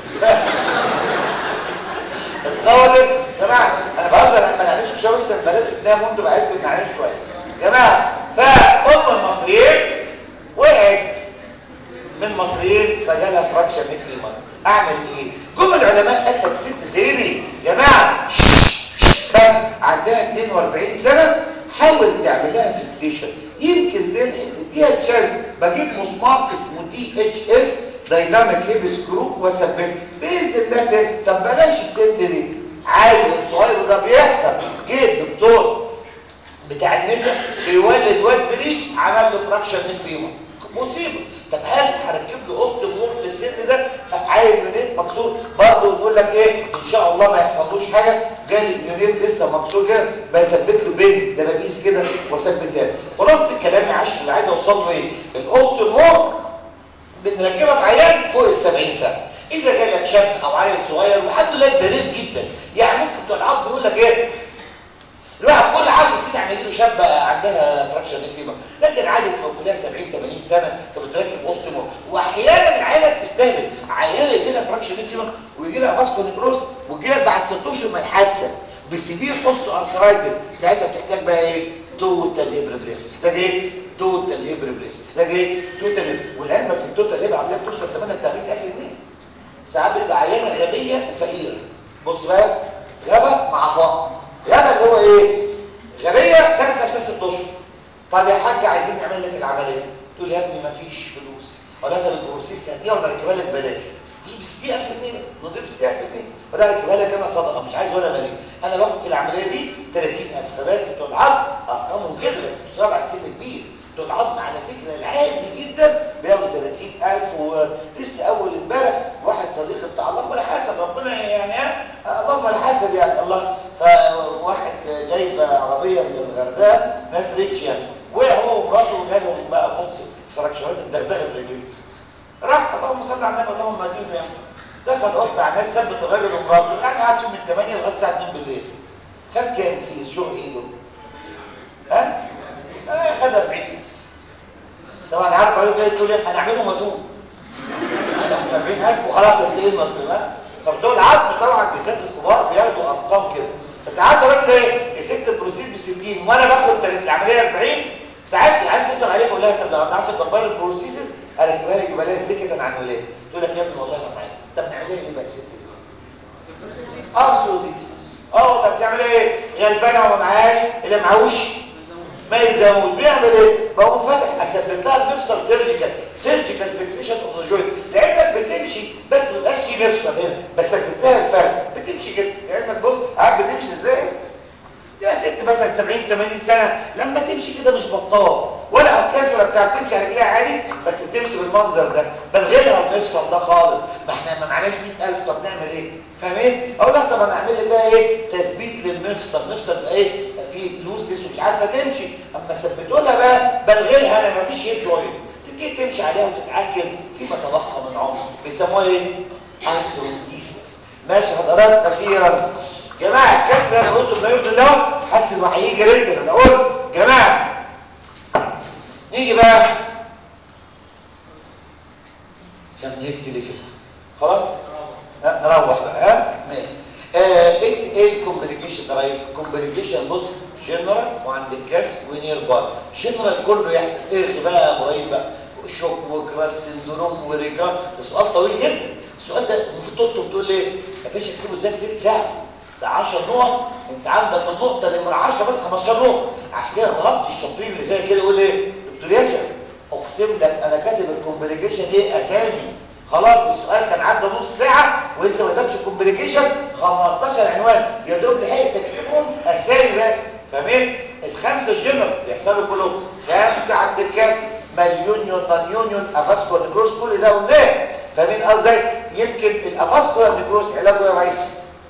اتطولت يا جماعه انا بهزر لما نعيش شويه بس البنات بتنام وانتوا بقى عايزكم نعيش شويه يا جماعه فام المصريين وقعت من المصريين فجالها فراكشر ميد في المرض اعمل ايه جم العلماء قال لك ست زي دي يا جماعه عندها 42 سنه حاول تعمل لها فيكسيشن يمكن تديها تشانس بجيب مسمار اسمه دي اتش اس دايناميك هيب سكرو واثبته باذن الله طب بلاش الست دي عادي صغير وده بيحصل جه الدكتور بتاع النساء بيولد واد بريتش عمل له فراكشر ميد فيمر مصيبه. طب هل هركب له اوستيومور في السن ده عايل منين مكسور برضه بيقول لك ايه ان شاء الله ما يحصلوش حاجه جالي اليونيت لسه مكسور كده بثبت له بنز ده بقيس كده واثبت تاني. خلاص الكلام يا عشر اللي عايز اوصل له ايه الاوستيومور بنركبها في عيان فوق ال70 سنه اذا جالك شاب او عيل صغير والحمد لله ده جدا يعني ممكن بتوع العظم بيقول لك ايه الواحد كل 10 سنين عم له شابه عندها فراكشر ميد فيمر لكن عادي تبقى كلها 70 80 سنه فبتركب اوستيومور واحيانا العيله بتستهبل عياله يجي لها فراكشر ميد فيمر ويجي لها فاسكو نيكروز ويجي لها بعد 6 اشهر من الحادثه بسيفير اوستو ارثرايتس ساعتها بتحتاج بقى ايه توتال هيب ريبليسمنت بتحتاج ايه توتال هيب ريبليسمنت بتحتاج ايه توتال هيب ولعلمك التوتال هيب عمليه بتوصل ثمنها بتاع 100000 جنيه ساعات بتبقى عيانه غبيه وفقيره بص بقى غبا مع فقر غبا اللي هو ايه غبيه سابت نفسها 6 اشهر طب يا حاج عايزين نعمل لك العمليه تقول يا ابني مفيش فلوس، ولا ده البروسيس هديها ولا ركبها لك بلاش، مش ب 60000 جنيه بس، نضيف 60000 جنيه وده ركبها لك انا صدقه، مش عايز ولا مليم، انا باخد في العمليه دي 30000. خباك بتوع العظم ارقامهم كده بس مش بعد سن كبير. بتوع العظم على فكره العادي جدا بياخدوا 30000. ولسه اول امبارح واحد صديقي بتاع اللهم لا حسد ربنا يعني اللهم لا حسد يعني الله، فواحد جاي في عربيه من الغردقه ناس ريتش يعني، وقع هو ومراته وجالهم بقى بص فراكشرات الدغدغه في رجليه. راح اللهم صل على النبي اللهم زينه يعني، دخل اوضه عناد ثبت الراجل ومراته يعني قعد من 8 لغايه الساعه 2 بالليل. خد كام في الشغل ايده؟ ها؟ خد 40000. طبعا عارف قالوا كده تقول ايه هنعمله مدوب، هناخد 40000 وخلاص استقيل مطلوب. فبتوع العظم طبعا بالذات الكبار بياخدوا ارقام كده. فساعات الراجل ايه يسد البروسيس ب 60 وانا باخد العمليه 40. ساعات عندي تسال عليك اقول لها طب لو انت عارفه تدبر البروسيسز اركبها لك ببلاش سكه عن ولاد، تقول لك يا ابني والله ما معايا. طب نعملها ايه بقى ست ازاي؟ والله بتعمل ايه؟ غلبانه وما معهاش اللي معهوش ما يلزموش. بيعمل ايه؟ بقوم فاتح اثبت لها المفصل سيرجيكال فيكسيشن اوف ذا جوينت. لعلمك بتمشي بس ما بيبقاش في مفصل هنا، بس ثبت لها الفرق بتمشي كده. لعلمك بص عارف بتمشي ازاي؟ تبقى ست مثلا 70 80 سنه لما تمشي كده مش بطال ولا عكاز ولا بتاع، تمشي على رجليها عادي بس بتمشي بالمنظر ده. بلغيها المفصل ده خالص، ما احنا ما معناش 100000. طب نعمل ايه؟ فاهمين؟ اقول لك طب انا اعمل لك بقى ايه تثبيت للمفصل. مفصل بقى ايه فيه لوزنس ومش عارفه تمشي، اما ثبتوا لها بقى بلغيها انا ما فيش هيب جوينت، تبتدي تمشي عليها وتتعكز فيما تبقى من عمر. بيسموها ايه؟ ارثروبيسيس. ماشي حضرات. اخيرا جماعه الكسر انا قلت ما يرضي الله حسن وهيجي ريتن. انا قلت جماعه نيجي بقى عشان نكتب ليه كده خلاص نروح بقى. ماشي. ايه الكومبليكيشن ده رئيس؟ الكومبليكيشن بص جنرال وعند الكاس ونير بار. جنرال كله يحصل ارغي بقى يا ابراهيم بقى شوك وكراس سندروم وريكار. ده سؤال طويل جدا. السؤال ده المفروض تقول ليه يا باشا اكتبه ازاي في تلت ساعه؟ ده 10 نقط، انت عندك النقطه نمره 10 بس 15 نقطه. عشان كده طلبت الشاطرين اللي زي كده يقول ايه دكتور ياسر اقسم لك انا كاتب الكومبليكيشن ايه اسامي. خلاص السؤال كان عدى نص ساعه ولسه ما كتبش الكومبليكيشن 15 عنوان، يا دوب لحقت تكتبهم اسامي بس. فاهمين؟ الخمسه الجنرال بيحصلوا كلهم. 5 عند الكاس ماليونيون نون يونيون افاسكولار نيكروز كل ده قلناه. فاهمين قصدي؟ يمكن الافاسكولار نيكروز علاجه يا ريس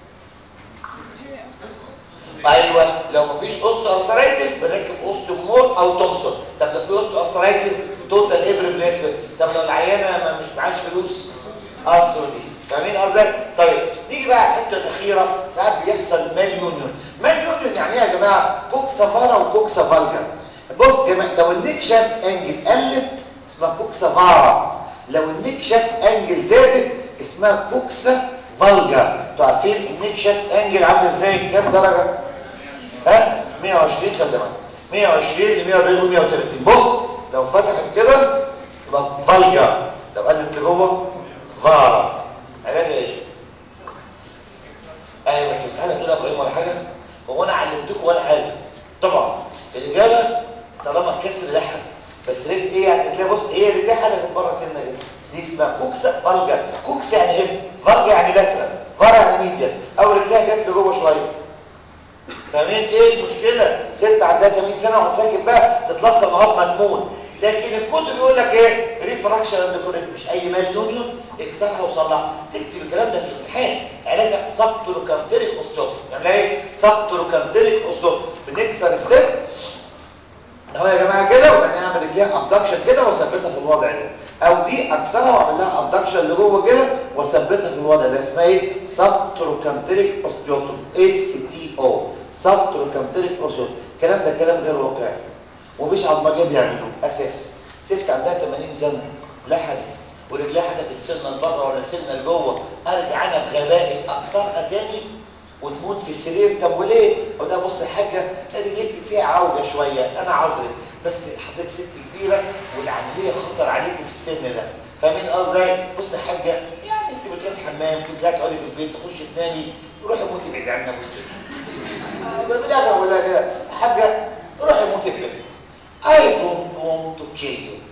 ايوه لو مفيش اوستيوارثرايتس بنركب اوستيومور او تومسون. طب لو في اوستيوارثرايتس توتال هيب ريبليسمنت. طب لو العيانه مش معاش فلوس ارثروبيسيس. فاهمين قصدي؟ طيب نيجي بقى على الحته الاخيره. ساعات بيحصل ماليونيون. ماليونيون يعني ايه يا جماعه؟ كوكسا فارا وكوكسا فالجا. بص يا جماعه لو النيك شافت انجل قلت اسمها كوكسا فارا، لو النيك شافت انجل زادت اسمها كوكسا فالجا. انتوا عارفين النيك شافت انجل عامله ازاي؟ كام درجه؟ 120. خلي بالك 120 ل 140 و 130. بص لو فتحت كده تبقى فالجا، لو قلت لجوه فارا. علاجها ايه؟ ايوه بس امتحان تقول يا ابراهيم ولا حاجه؟ هو انا علمتكم ولا حاجه؟ طبعا الاجابه طالما الكسر لحم بس رجل ايه يعني تلاقي بص هي رجلها حدثت بره سنه كده دي اسمها كوكسا فالجا. كوكس يعني هيب، فالجا يعني لاترال، فارا يعني ميديا او رجلها جت لجوه شويه. فاهمين ايه المشكله؟ ست عندها 80 سنه وهتسكت بقى تتلصم لغايه ما تموت. لكن الكتب بيقول لك ايه؟ ريفراكشن اند كوريكت. مش اي مال يونيون اكسرها وصلحها. تكتب الكلام ده في الامتحان. علاجها سبتروكانتريك اوستيوت. يعني ايه سبتروكانتريك اوستيوت؟ بنكسر السن اهو يا جماعه كده وبعدين اعمل رجليها ابدكشن كده واثبتها في الوضع ده، او دي اكسرها واعمل لها ابدكشن لجوه كده واثبتها في الوضع ده. اسمها ايه؟ سبتروكانتريك اوستيوتوم. اس تي او سبتروكانتريك اوستيوتوم. الكلام ده كلام غير واقعي ومفيش عظمجيه بيعملوه اساسا. ست عندها 80 سنه لحد ورجلها حدفت سنه لبره ولا سنه لجوه، ارجع انا بغبائي اكسرها تاني وتموت في السرير؟ طب وليه؟ اقول لها بص يا حاجه رجليك فيها عوجه شويه انا عذرك بس حضرتك ست كبيره والعمليه خطر عليكي في السن ده. فاهمين قصدي؟ بص يا حاجه يعني انت بتروح الحمام كنت لا تقعدي في البيت تخشي تنامي روحي موتي بعيد عنا مسلم. بالاخر ولا كده حاجه روحي موتي في البيت. I don't want to kill you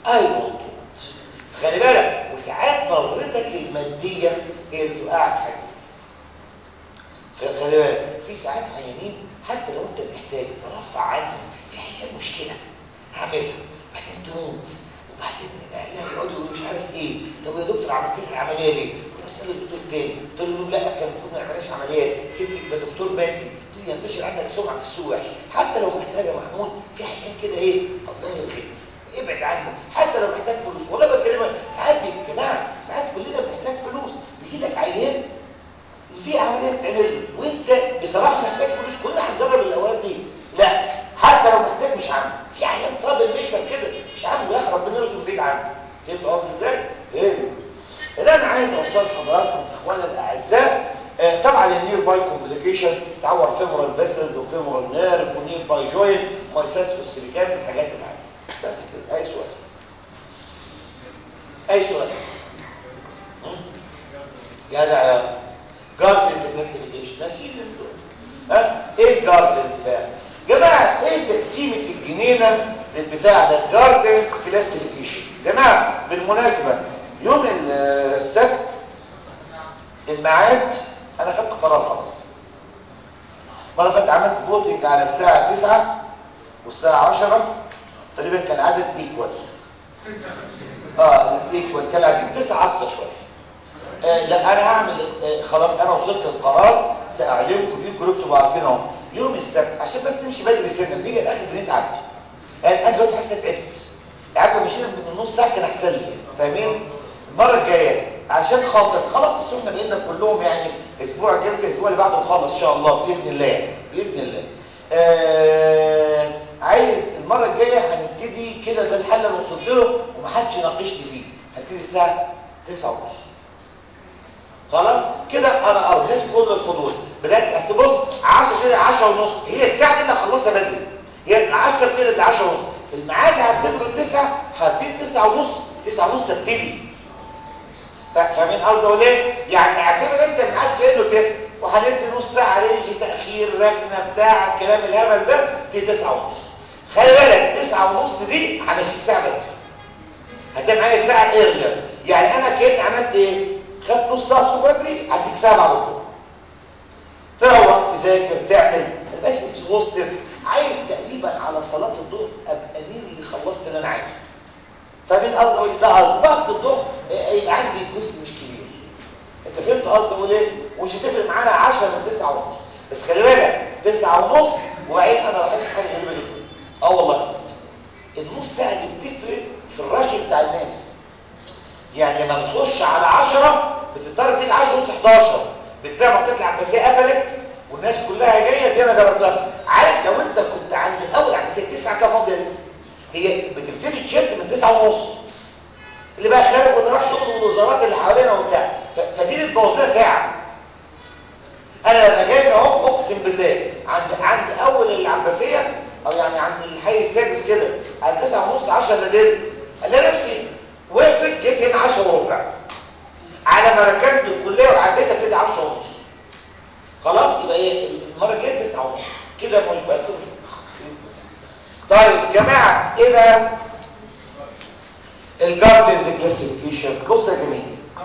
اي دونت. خلي بالك، وساعات نظرتك الماديه هي اللي توقعك في حاجه زي كده. خلي بالك، في ساعات عيانين حتى لو انت محتاج ترفع عنه في عيان مشكله هعملها بعدين تموت، وبعدين اهلها يقعدوا يقولوا مش عارف ايه، طب يا دكتور عملت لي العمليه ليه؟ اساله الدكتور تاني، تقول له لا كان المفروض ما يعملهاش عمليات، سيبك ده دكتور مادي، تقول ينتشر عنك سمعه في السوق وحش. حتى لو محتاج يا محمود في عيان كده ايه، الله يرضيك ابعد عنه، حتى لو محتاج فلوس. ولا بكلمك ساعات يا جماعه، ساعات كلنا بنحتاج فلوس، بيجي لك عيان في عمليه تعمل وانت بصراحه محتاج فلوس، كلنا هنجرب الاوقات دي. لا، حتى لو محتاج مش عامل. في عيان ترابل ميكر كده مش عامل ويخرب من راسه بعيد عنه. فهمت قصدي ازاي؟ اللي انا عايز اوصل لحضراتكم اخوانا الاعزاء، طبعا النير باي كومبليكيشن تعور فيمورال فيسلز وفيمورال نيرف ونير باي جوينت مايساتس والسيليكات، الحاجات العاديه. بس كده. اي سؤال؟ اي سؤال؟ جدع يا جاردنز كلاسيفيكيشن ناسين انتوا. ايه الجاردنز بقى جماعه؟ ايه تقسيمه الجنينه للبتاع ده؟ جاردنز كلاسيفيكيشن جماعه. بالمناسبه يوم السبت الميعاد انا خدت قرار خلاص. مره فاتت عملت فوتنج على الساعه 9 والساعه 10 تقريبا، كان عدد ايكوال. ايكوال، كان عايزين 9 اكتر شويه. لا انا هعمل خلاص، انا وصلت القرار ساعلمكم بيه كلكم تبقوا عارفين اهو. يوم السبت عشان بس نمشي بدري سنه، بنيجي الاخر بنتعب. يعني انا دلوقتي حاسس تعبت، عارفه مشينا من نص ساعه كان احسن لي، فاهمين؟ المره الجايه عشان خاطر خلاص السنه بقينا كلهم يعني اسبوع جاي الاسبوع اللي بعده نخلص ان شاء الله باذن الله باذن الله. عايز المره الجايه هنبتدي كده، ده الحل اللي وصلت له ومحدش يناقشني فيه. هبتدي الساعه 9:30 خلاص كده. انا ارضيت كل الفضول. بدات بص 10 كده 10:30 هي الساعه دي اللي هخلصها بدري، هي 10 كده ل 10:30. الميعاد هعتبره 9، هبتدي 9:30 9:30 ابتدي. فاهمين قصدي ولا ايه؟ يعني اعتبر انت الميعاد كانه 9 وهندي نص ساعه رينج تاخير ركنه بتاع الكلام الهبل ده، دي 9:30. خلي بالك 9:30 دي همشيك ساعه بدري، هتبقى معايا ساعه ايرلر. يعني انا كاني عملت ايه؟ خدت نص ساعه الصبح بدري، هديك ساعه بعد الظهر تروح تذاكر تعمل، ما تبقاش اكسبوستد. عايز تقريبا على صلاه الظهر ابقى اللي خلصت اللي انا عايزه. فاهمين قصدي اقول ده؟ بعد الظهر يبقى عندي جزء مش كبير. انت فهمت قصدي اقول ايه؟ ومش هتفرق معانا 10 من 9:30. بس خلي بالك 9:30 وبعدين انا لاحظت حاجه غريبه جدا. والله النص ساعه دي بتفرق في الرش بتاع الناس. يعني لما بتخش على 10 بتضطر تيجي 10:30 11 بتلاقي منطقه العباسيه قفلت والناس كلها جايه. دي انا جربتها. عارف لو انت كنت عند اول عباسيه 9 كده فاضيه لسه، هي بتبتدي تشد من 9:30 اللي بقى خارج واللي راح شغل والوزارات اللي حوالينا وبتاع، فدي اللي تبوظ لها ساعه. انا لما جاي اهو اقسم بالله عند اول العباسيه او يعني عند الحي السادس كده على 9:30 10 الا دل، الاقي نفسي وقفت جيت هنا 10:15 على ما ركنت الكليه وعديتها كده 10:30. خلاص يبقى ايه المره الجايه 9:30 كده مش بقى مش. طيب جماعه ايه بقى الجاردنز كلاسيفيكيشن؟ بص يا جميل،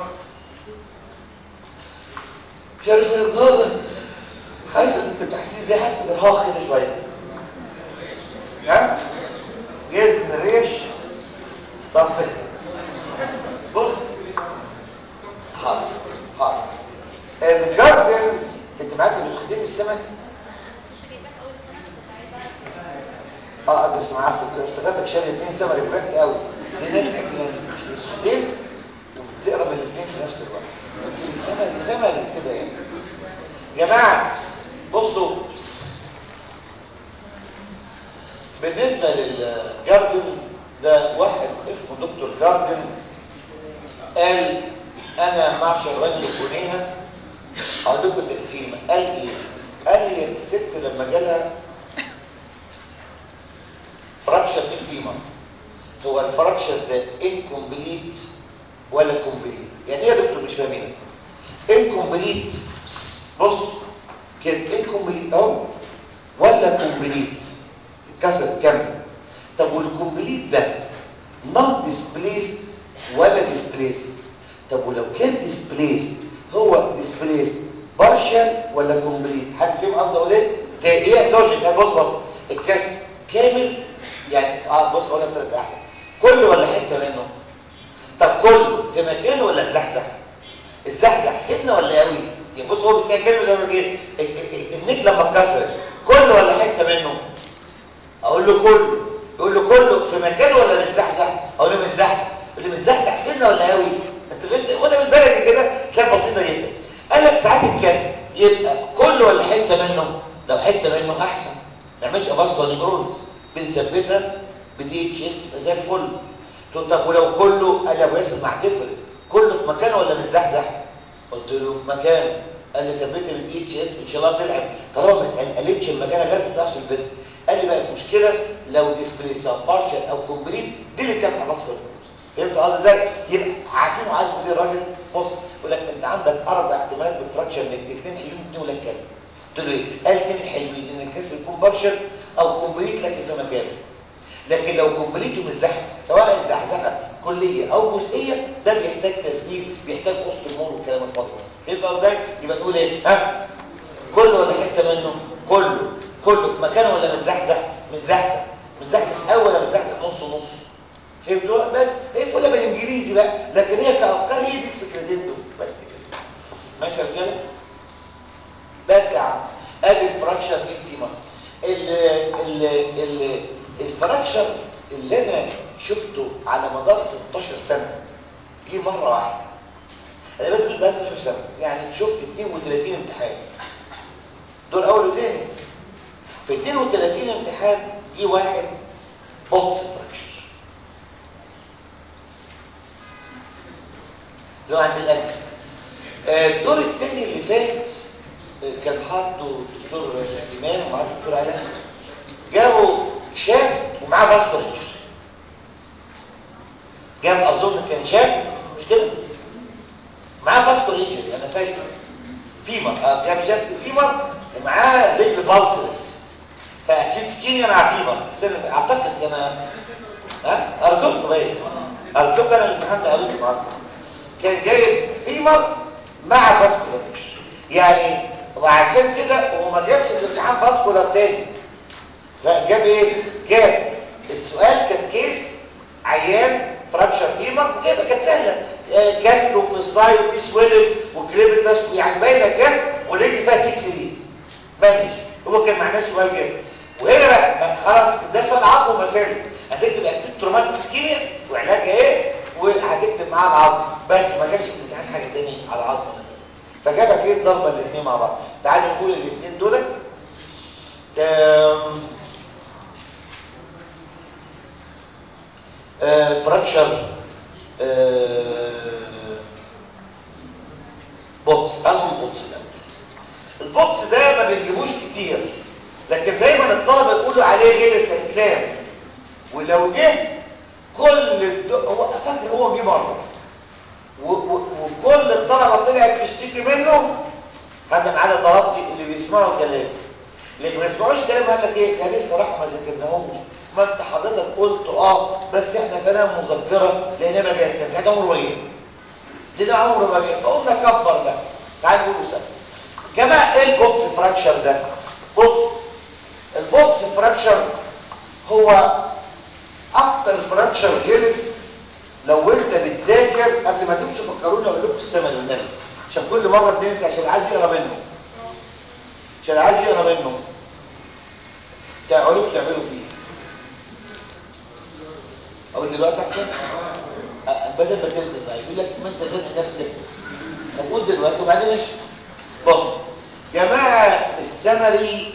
مش عارف النهارده حاسس بالتحسين زي حاسس بالارهاق كده شويه. ها جاز من الريش. طب بص حاضر حاضر. الجاردنز انت معاك نسختين من السمك؟ ادرس مع افتكرتك شاري 2 سمري فرحت قوي. دي ناس يعني نسختين وبتقرا من الاثنين في نفس الوقت. سمري كده يعني. يا جماعه بصوا، بالنسبه للجاردن ده واحد اسمه دكتور جاردن قال انا معشر رجل الجنينه اقول لكم التقسيمه. قال ايه؟ قال هي الست لما جالها فراكشر في الفيمر، هو الفراكشر ده انكمبليت ولا كومبليت؟ يعني ايه يا دكتور مش فاهمين؟ انكمبليت بص كده انكمبليت اهو ولا كومبليت؟ اتكسر كامل. طب والكومبليت ده نون ديسبليست ولا ديسبليست؟ طب ولو كان ديسبليست هو ديسبليست بارشال ولا كومبليت؟ حد فيهم قصده اقول ايه؟ ده ايه لوجيك؟ بص الكسر كامل يعني بص اقول لك بطريقه احلى، كله ولا حته منه؟ طب كله في مكانه ولا الزحزح؟ الزحزح سنه ولا قوي؟ يعني بص هو بيسال كلمه زي ما دي النك لما اتكسرت كله ولا حته منه؟ اقول له كله، يقول له كله في مكانه ولا متزحزح؟ اقول له متزحزح، يقول لي متزحزح سنه ولا قوي؟ انت فهمت؟ خدها بالبلدي كده تلاقي بسيطه جدا. قال لك ساعات الكسر يبقى كله ولا حته منه؟ لو حته منه احسن، ما نعملش اباسكو نيكروزس، بنثبتها بدي اتش اس تبقى زي الفل. طب ولو كله؟ قال لي يا ابو ياسر ما هتفرق، كله في مكانه ولا متزحزح؟ قلت له في مكانه. قال لي ثبتها بالدي اتش اس ان شاء الله تلعب طالما ما اتقلقتش المكانه لازم تحصل الفيزيك. قال لي بقى المشكله لو ديسبليس او بارشل او كومبليت دي اللي بتعمل اباسكو نيكروزس. فهمت قصدي ازاي؟ يبقى عارفين وعايز يقول ايه الراجل؟ بص يقول لك انت عندك 4 احتمالات بالفراكشر لك 2 حلوين 2 ولا كام؟ قلت له ايه؟ قال 2 حلوين ان الكسر يكون بارشل او كومبليت لكن في مكانه. لكن لو كومبليت ومتزحزح سواء الزحزحه كليه او جزئيه ده بيحتاج تثبيت، بيحتاج وسط المور والكلام الفاضي ده. فهمت ازاي؟ يبقى نقول ايه؟ ها كله ولا حته منه؟ كله في مكانه ولا متزحزح؟ متزحزح قوي ولا متزحزح نص نص؟ فهمتوا؟ بس هي تقولها بالانجليزي بقى، لكن هي كافكار هي دي الفكرتين دول بس كده. ماشي يا رجاله؟ بس يا عم ادي الفراكشر في مره الفراكشر اللي انا شفته على مدار 16 سنه جه مره واحده. انا بدرس بقى 16 سنه يعني شفت 32 امتحان دول اول وثاني. في 32 امتحان جه واحد بوتس فراكشر لو عند القلب. الدور الثاني اللي فات كان حاطه دكتور امام ومعاه دكتور علاء، جابوا شاف ومعاه باسكوليتش، جاب اظن كان شاف مش كده معاه باسكوليتش انا فاكر فيمر، جاب شاف فيمر ومعاه رجل بالسلس، فاكيد سكينيا مع فيمر. السنه اعتقد كان قريتكم باين قريتكم انا الامتحان ده قريته معاكم، كان جايب فيمر مع باسكوليتش يعني. وعشان كده هو ما جابش الامتحان باسكولار تاني، فجاب ايه؟ جاب السؤال كان كيس عيان فراكشر فيمر وجايبها كانت سهله، كسر في السايد ودي سويلل وكريبتاس يعني باينه كسر ورجلي فيها 6 ريز بانش. هو كان معناه سؤال كده. وهنا بقى خلاص ده سؤال عظم ومسالك، هتكتب اكيد تروماتيك اسكيميا وعلاجها ايه وهتكتب معاه العظم بس، ما جابش في الامتحان حاجه ثانيه على العظم ولا بس، فجابها كيس ضربه الاثنين مع بعض. تعالوا نقول الاثنين دول. فراكشر بوكس. قالوا البوكس ده، البوكس ده ما بنجيبوش كتير لكن دايما الطلبه يقولوا عليه غلس يا اسلام، ولو جه كل هو فاكر هو جه مره وكل الطلبه طلعت تشتكي منه. هذا ما عدا طلبتي اللي بيسمعوا كلام، اللي ما بيسمعوش كلام قال لك ايه يا بيه الصراحه ما ذاكرناهوش. ما انت حضرتك قلت بس احنا كلام مذكره لان ما جاي كان ساعتها عمره ايه لان عمره ما جاي فقلنا كبر بقى. تعال نقول سوا جماعه ايه البوكس فراكشر ده؟ بص البوكس فراكشر هو اكتر فراكشر غلس. لو انت بتذاكر قبل ما تمشوا فكرونا اقول لكم السمن والنبي عشان كل مره بننسى، عشان عايز يقرا منه تعالوا تعملوا فيه. اقول دلوقتي احسن بدل ما تنسى صحيح يقول لك ما انت زنق نفسك. طب قول دلوقتي وبعدين امشي. بص جماعه السمري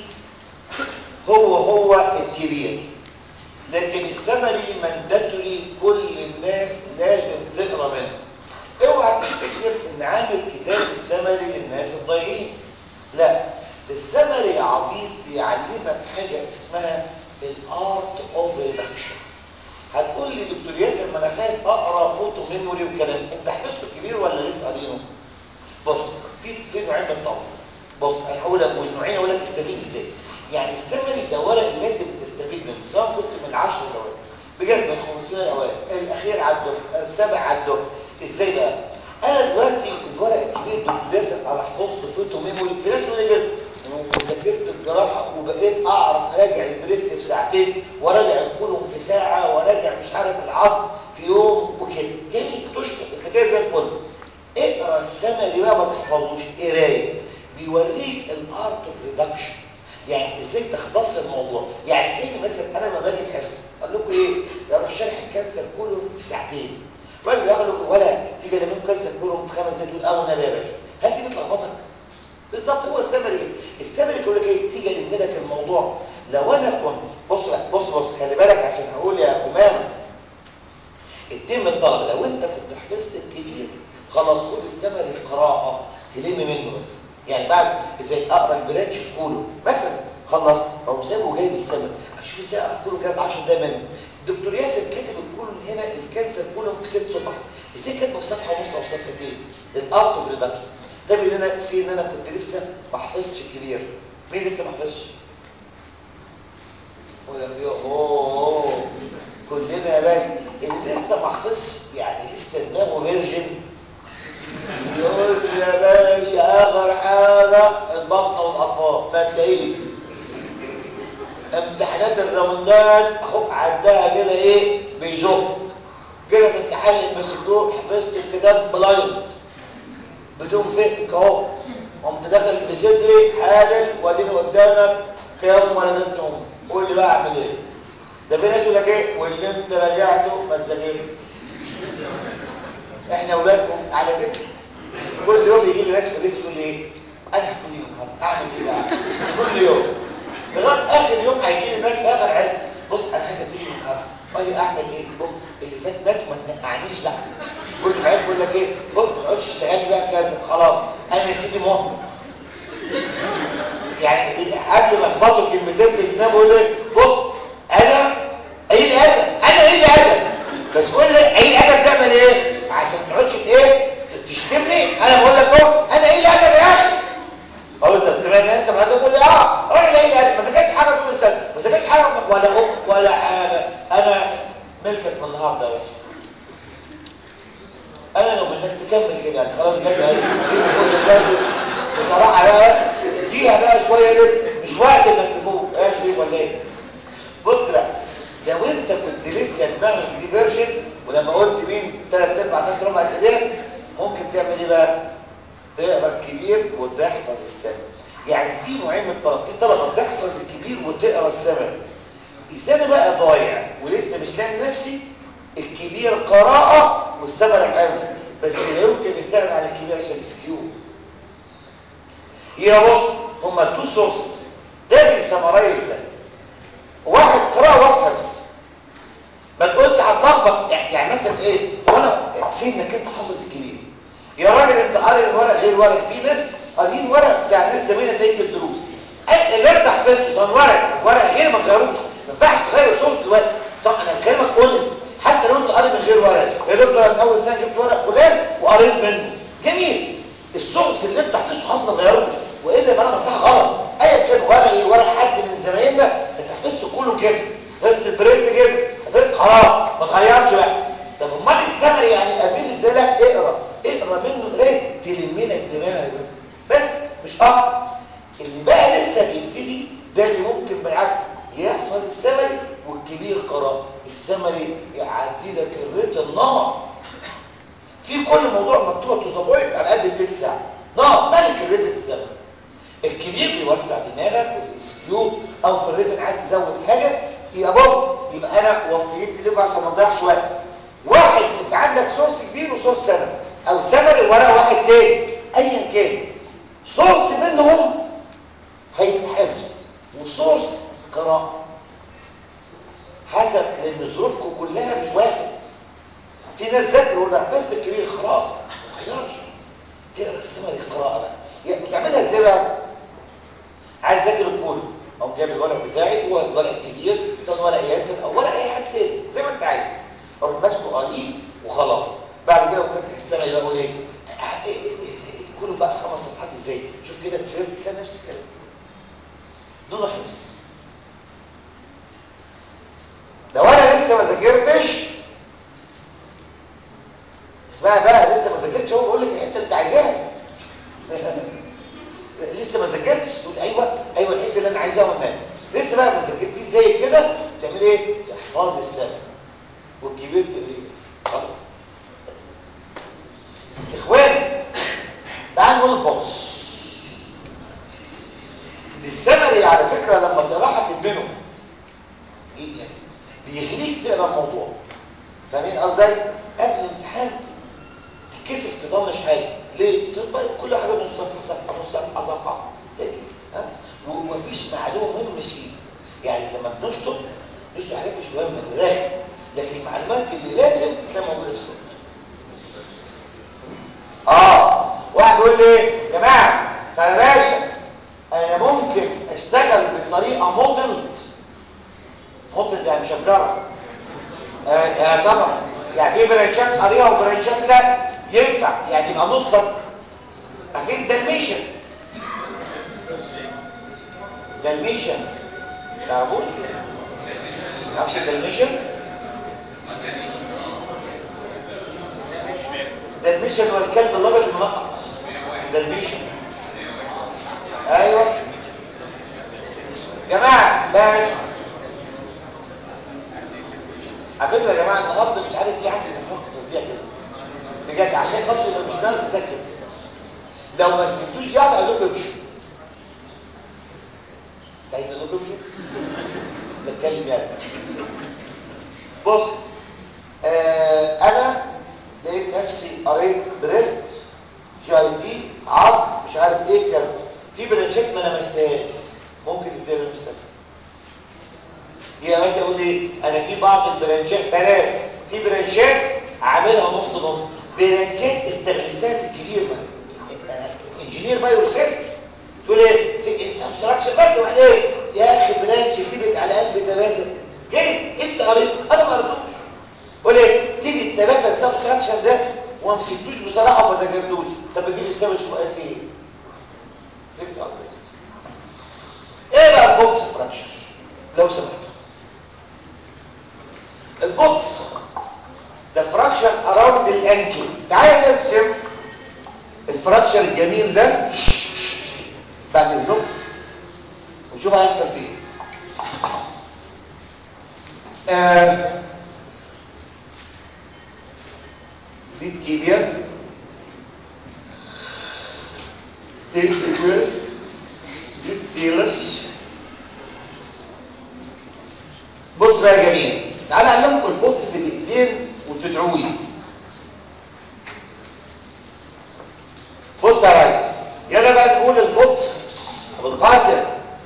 هو الكبير، لكن السمري مانداتوري كل الناس لازم تقرا منه. اوعى تفتكر ان عامل كتاب السمري للناس الضايعين، لا ده السمري يا عبيط بيعلمك حاجه اسمها الارت اوف ريدكشن. هتقول لي دكتور ياسر ما انا خايف اقرا فوتو ميموري وكلام، انت حفظته كبير ولا لسه قارينه؟ بص في نوعين من الطبع. بص انا هقول لك والنوعين اقول لك تستفيد ازاي. يعني السمري ده ورق لازم تستفيد منه سواء كنت من 10 الاوائل بجد من 500 الاوائل الاخير على الدفعه، السابع على الدفعه. ازاي بقى؟ انا دلوقتي الورق الكبير دكتور ياسر على حفظته فيتو ميموري، في ناس تقول لي كده، وذاكرت الجراحه وبقيت اعرف اراجع البريست في ساعتين، وراجع الكولوم في ساعه، وراجع مش عارف العظم في يوم وكده. جميل، تشكر، انت كده زي الفل. اقرا السمري بقى، ما تحفظوش قرايه، بيوريك الارت اوف ريدكشن، يعني ازاي تختصر الموضوع. يعني كلمه مثلا انا ما باجي في حصه اقول لكم ايه، اروح شارح الكانسر كله في ساعتين، راجل يقول لكم ولا تيجي لمين كانسر كله في 5 دقايق، او نبي يا باشا، هل دي بتلخبطك؟ بالظبط، هو السمري كده. السمري يقول لك ايه، تيجي الم لك الموضوع. لو انا كنت بص بقى، بص خلي بالك عشان هقول يا امام التم الطلب، لو انت كنت حفظت الكبير خلاص خد السمري قراءه تلم منه بس. يعني بعد ازاي اقرا البرانش كله مثلا خلص، او سايبه جايب السمري اشوف ازاي اقرا كله كده 10 دقايق منه. الدكتور ياسر كاتب الكولون هنا الكانسر كله في 6 صفح، ازاي كاتبه في صفحه ونص او صفحتين؟ الارت اوف ريدكشن. طب ان انا سي ان انا كنت لسه ما حفظتش الكبير، مين لسه ما حفظش؟ ولا يوه كلنا يا باشا. اللي لسه ما حفظش يعني لسه دماغه فيرجن، يقول يا باشا اخر حاجه البطن والاطفال، ما تلاقيه امتحانات الراوندات اخوك عدها كده ايه بيزق كده في امتحان المسكوك، حفظت الكتاب بلايند بدون فهم اهو، قمت داخل بصدري حالا واديني قدامك كيوم ولدتهم، قول لي بقى اعمل ايه؟ ده في ناس يقول لك ايه، واللي انت راجعته ما تذاكرش. احنا اولادكم على فكره كل يوم يجي لي ناس في الريس يقول لي ايه، انا هبتدي من النهارده اعمل ايه بقى؟ كل يوم لغايه اخر يوم هيجي لي ناس في اخر عز، بص انا عايز ابتدي من النهارده، قال لي اعمل ايه؟ بص اللي فات مات وما تنقعنيش بقى. كنت بعيد بقول لك ايه، بص ما تقعدش تشتغلي بقى في لازم خلاص انا يا سيدي مؤمن. يعني قبل ما اخبطوا كلمتين في الكتاب بقول ايه، بص انا قليل ادب، انا قليل ادب، بس قول لي قليل ادب تعمل ايه عشان ما تقعدش ايه تشتمني. انا بقول لك اهو انا قليل ادب يا اخي. اقول له طب تمام انت ما تقول لي اه راجل قليل ادب، ما ذاكرتش حاجه طول السنه، ما ذاكرتش حاجه ولا ولا حاجه، انا ملكك من النهارده يا باشا. انا لو منك تكمل كده يعني خلاص جت اهي انت كل دلوقتي بصراحه بقى اديها بقى شويه لسه مش وقت انك تفوق ايه شريف ولا ايه. بص بقى لو انت كنت لسه دماغك دي فيرجن، ولما قلت مين 3/4 الناس ربع الايدين، ممكن تعمل ايه بقى؟ تقرا الكبير وتحفظ السمع. يعني في نوعين من الطلبه، في طلبه بتحفظ الكبير وتقرا السمع. اذا انا بقى ضايع ولسه مش لاقي نفسي، الكبير قراءه والسمع حفظ، بس لا يمكن يستغنى عن الكبير عشان يسكيو. يا بص هما تو سورسز، ده بيسمرايز ده، واحد قراءه وواحد حفظ. ما تقولش هتلخبط يعني مثلا ايه، هو انا سيبنك انت حافظ الكبير يا راجل، انت قاري الورق غير ورق، في ناس قاريين ورق بتاع ناس زميلة تلاقيك في الدروس اللي انت حفظته صار ورق غير ما تغيروش، ما ينفعش تغير صوره الورق صح. انا بكلمك اونست، حتى لو انت قاري من غير ورق، يا دكتور انا اول سنه جبت ورق فلان وقريت منه جميل، الصوص اللي انت حفظته خلاص ما تغيروش، والا يبقى انا بنصحك غلط. ايا كان ورق ايه، ورق حد من زمايلنا انت حفظته كله كده، حفظت البريست كده، حفظت خلاص ما تغيرش بقى. طب امال السمري يعني ارميه ازاي؟ لا اقرا منه قرايه تلم لك دماغك بس مش اكتر. اللي بقى لسه بيبتدي ده اللي ممكن بالعكس يحفظ السمري والكبير قراءه، السمري يعدي لك الريت النار في كل موضوع مكتوب تظبط على قد التلت ساعه، نار ملك الريت السمري. الكبير بيوسع دماغك والسكيوب، او في الريتن عايز تزود حاجه يبقى بص، يبقى انا وصيتي لكم عشان ما نضيعش وقت، واحد انت عندك سورس كبير وسورس سمري، او سمري ورا واحد تاني ايا كان، سورس منهم هيبقى حفظ وسورس قراءه حسب، لان ظروفكم كلها مش واحد. في ناس ذاكروا ولا حفظت الكبير خلاص ما تغيرش، تقرا السمري قراءه بقى. يعني بتعملها ازاي بقى؟ عايز اذاكر الكود او جايب الورق بتاعي هو الورق الكبير سواء ورق ياسر او ورق اي حد تاني زي ما انت عايز، اروح ماسكه قليل وخلاص. بعد كده وفتح السمع يبقى اقول ايه كله بقى في 5 صفحات ازاي، شوف كده تفهم كان نفس الكلام دون حفظ. لو انا لسه ما ذاكرتش اسمعي بقى، لسه ما ذاكرتش اهو، بقول لك الحته اللي انت عايزاها. لسه ما ذاكرتش، تقول ايوه الحته اللي انا عايزاها والنبي. لسه بقى ما ذاكرتيش زي كده، تعمل ايه؟ تحفظي السبب والكبير تقريبا خلاص. اخواني تعال نقول البوكس. السمري على فكره لما تقراها تدمنه ايه يعني، بيخليك تقرا الموضوع. فاهمين قصدي؟ قبل الامتحان تتكسف تطنش حاجه، ليه؟ تبقى كل حاجه نص صفحه نص صفحه لذيذ. ها، ومفيش معلومه مهمه مش فيه. يعني لما بنشطب حاجات مش مهمه من الاخر، لكن المعلومات اللي لازم تلاقي موجوده في السنه. واحد يقول لي يا جماعه طب يا باشا انا ممكن اشتغل بطريقه موديل يعني مشجره. طبعا يعني في برانشات قريها وبرانشات لا ينفع، يعني يبقى نصك اكيد دلميشن تعرفون؟ نفس الدلميشن هو الكلب الابيض المنقط، دلميشن. ايوه جماعه بس على فكره يا جماعه النهارده مش عارف ليه عندي تفرق فظيع كده بجد، عشان خاطر يبقى مش ناقص اسكت. لو ما سكتوش دي اقول لكم امشوا. عايز اقول لكم امشوا؟ بتكلم يعني. بص انا لقيت نفسي قريت بريست جي اي تي عظم مش عارف ايه كذا، في برانشات ما لمستهاش ممكن تبدا من السنه. هي مثلا اقول ايه، انا في بعض البرانشات بنات في برانشات عاملها نص برانشات استغلستها في الكبير بقى انجينير بايو ريسيرش. تقول ايه في انستراكشن بس ولا ايه يا اخي برانش تيبت على قلب تبادل جايز انت قريت انا ما قريتوش. قول ايه تيجي التبادل سبستراكشن ده وما مسكتوش بصراحه وما ذاكرتوش، طب اجيب السبب شو قال فيه فهمت قصدي؟ ايه بقى البوكس فراكشر لو سمحت؟ البوكس ده فراكشر اراوند الانكل. تعالى نرسم الفراكشر الجميل ده بعد النقط وشوف هيحصل فيه دي التيبيا، دي التيبيا، دي التيلس. بص بقى يا جميل، تعالى اعلمكم البوكس في دقيقتين وتدعوا لي. بص يا ريس، يلا بقى نقول البوكس ابو القاسم،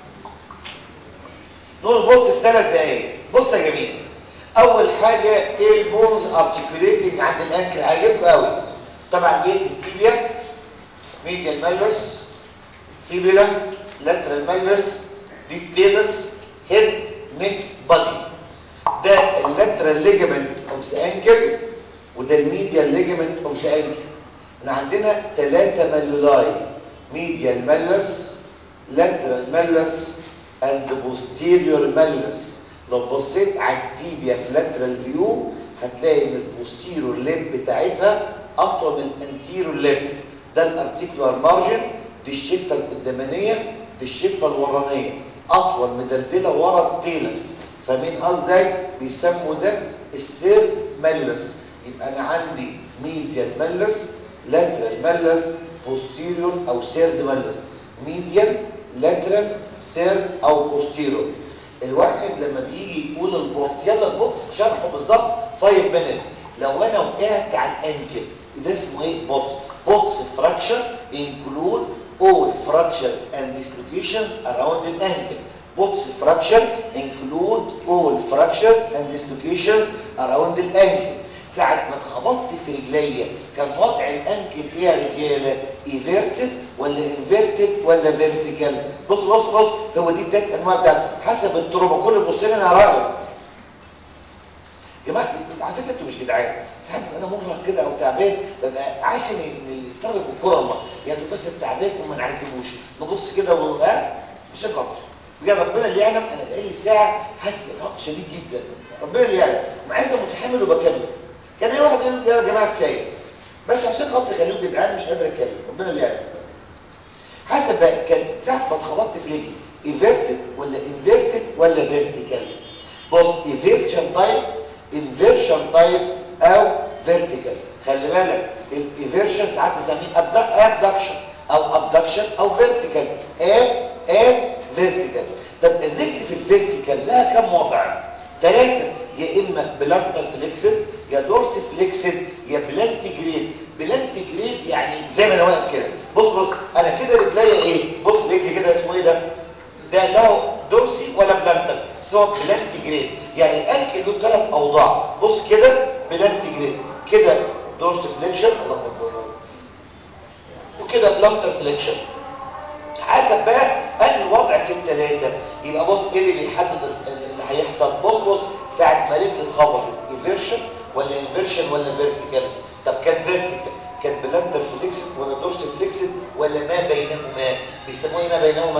نقول البوكس في 3 دقايق. بص يا جميل، اول حاجه ايه البونز ارتكوليتنج عند الانكل، هيعجبكم قوي. طبعا دي التيبيا، ميديال مالوس، فيبولا، لاترال مالوس، دي التيلس، هيد، نيك، بادي. ده اللاترال ليجامنت اوف ذا انكل وده الميديال ليجامنت اوف ذا انكل. احنا عندنا 3 مالولاي، ميديال مالوس، لاترال مالوس اند بوستيريور مالوس. لو بصيت على التيبيا في لاترال فيو هتلاقي ان البوستيريور ليب بتاعتها اطول من الانتيريور ليب. ده الارتيكولار مارجن، دي الشفه القدامانيه، دي الشفه الورانيه اطول مدلدله ورا التيلس. فمين قصدي بيسموا ده السيرد مالوس. يبقى انا عندي ميديال مالوس، لاترال مالوس، بوستيريور او سيرد مالوس. ميديال، لاترال، سيرد او بوستيريور. الواحد لما بيجي يقول البوكس، يلا البوكس شرحه بالظبط 5 minutes. لو انا وقعت على الانكل ده اسمه ايه؟ بوكس. بوكس فراكشر include all fractures and dislocations around the ankle. Box fracture include all fractures and dislocations around the ankle. ساعة ما اتخبطت في رجليا كان وضع الانكل ايه يا رجاله؟ ايفيرتد ولا انفيرتد ولا فيرتيكال؟ بص هو دي 3 انواع بتاعته حسب التروما. كل بص لنا رايك يا جماعه. على فكره انتوا مش جدعان، ساعات انا مرهق كده او تعبان ببقى عاشم ان الطلبه بالكره الله يعني بس التعبان وما نعذبوش نبص كده مش غلط بجد. ربنا اللي يعلم، انا بقالي ساعه حاسس بارهاق شديد جدا، ربنا اللي يعلم، وعايز متحمل وبكمل. كان ايه واحد يقول يا جماعه كفايه بس عشان خاطر يخليكم جدعان مش قادر اتكلم، ربنا اللي يعلم. حسب بقى كان ساعه ما اتخبطت في رجلي ايفيرتد ولا انفيرتد ولا فيرتيكال. بص ايفيرشن تايب، انفيرشن تايب او فيرتيكال. خلي بالك الايفيرشن ساعات نسميه ابدكشن او ابدكشن او فيرتيكال. فيرتيكال. طب الرجل في الفيرتيكال لها كم وضع؟ 3، يا اما بلانتر فليكسد يا دورس فليكسد يا بلانتيجريد. بلانتيجريد يعني زي ما انا واقف كده. بص انا كده رجليا ايه؟ بص رجلي كده اسمه ايه ده؟ ده له دورسي ولا بلانتر؟ اسمه بلانتيجريد. يعني الانكل له 3 اوضاع. بص كده بلانتيجريد، كده دورس فليكشن، الله اكبر، وكده بلانتر فليكشن. حسب بقى انهي وضع في الثلاثه. يبقى بص ايه اللي بيحدد اللي هيحصل. بص ساعه ما رجلي اتخبطت ايفيرشن ولا انفيرشن ولا فيرتيكال. طب كانت فيرتيكال كانت بلانتر فليكسد ولا دورس فليكسد ولا ما بينهما؟ بيسموه ايه ما بينهما؟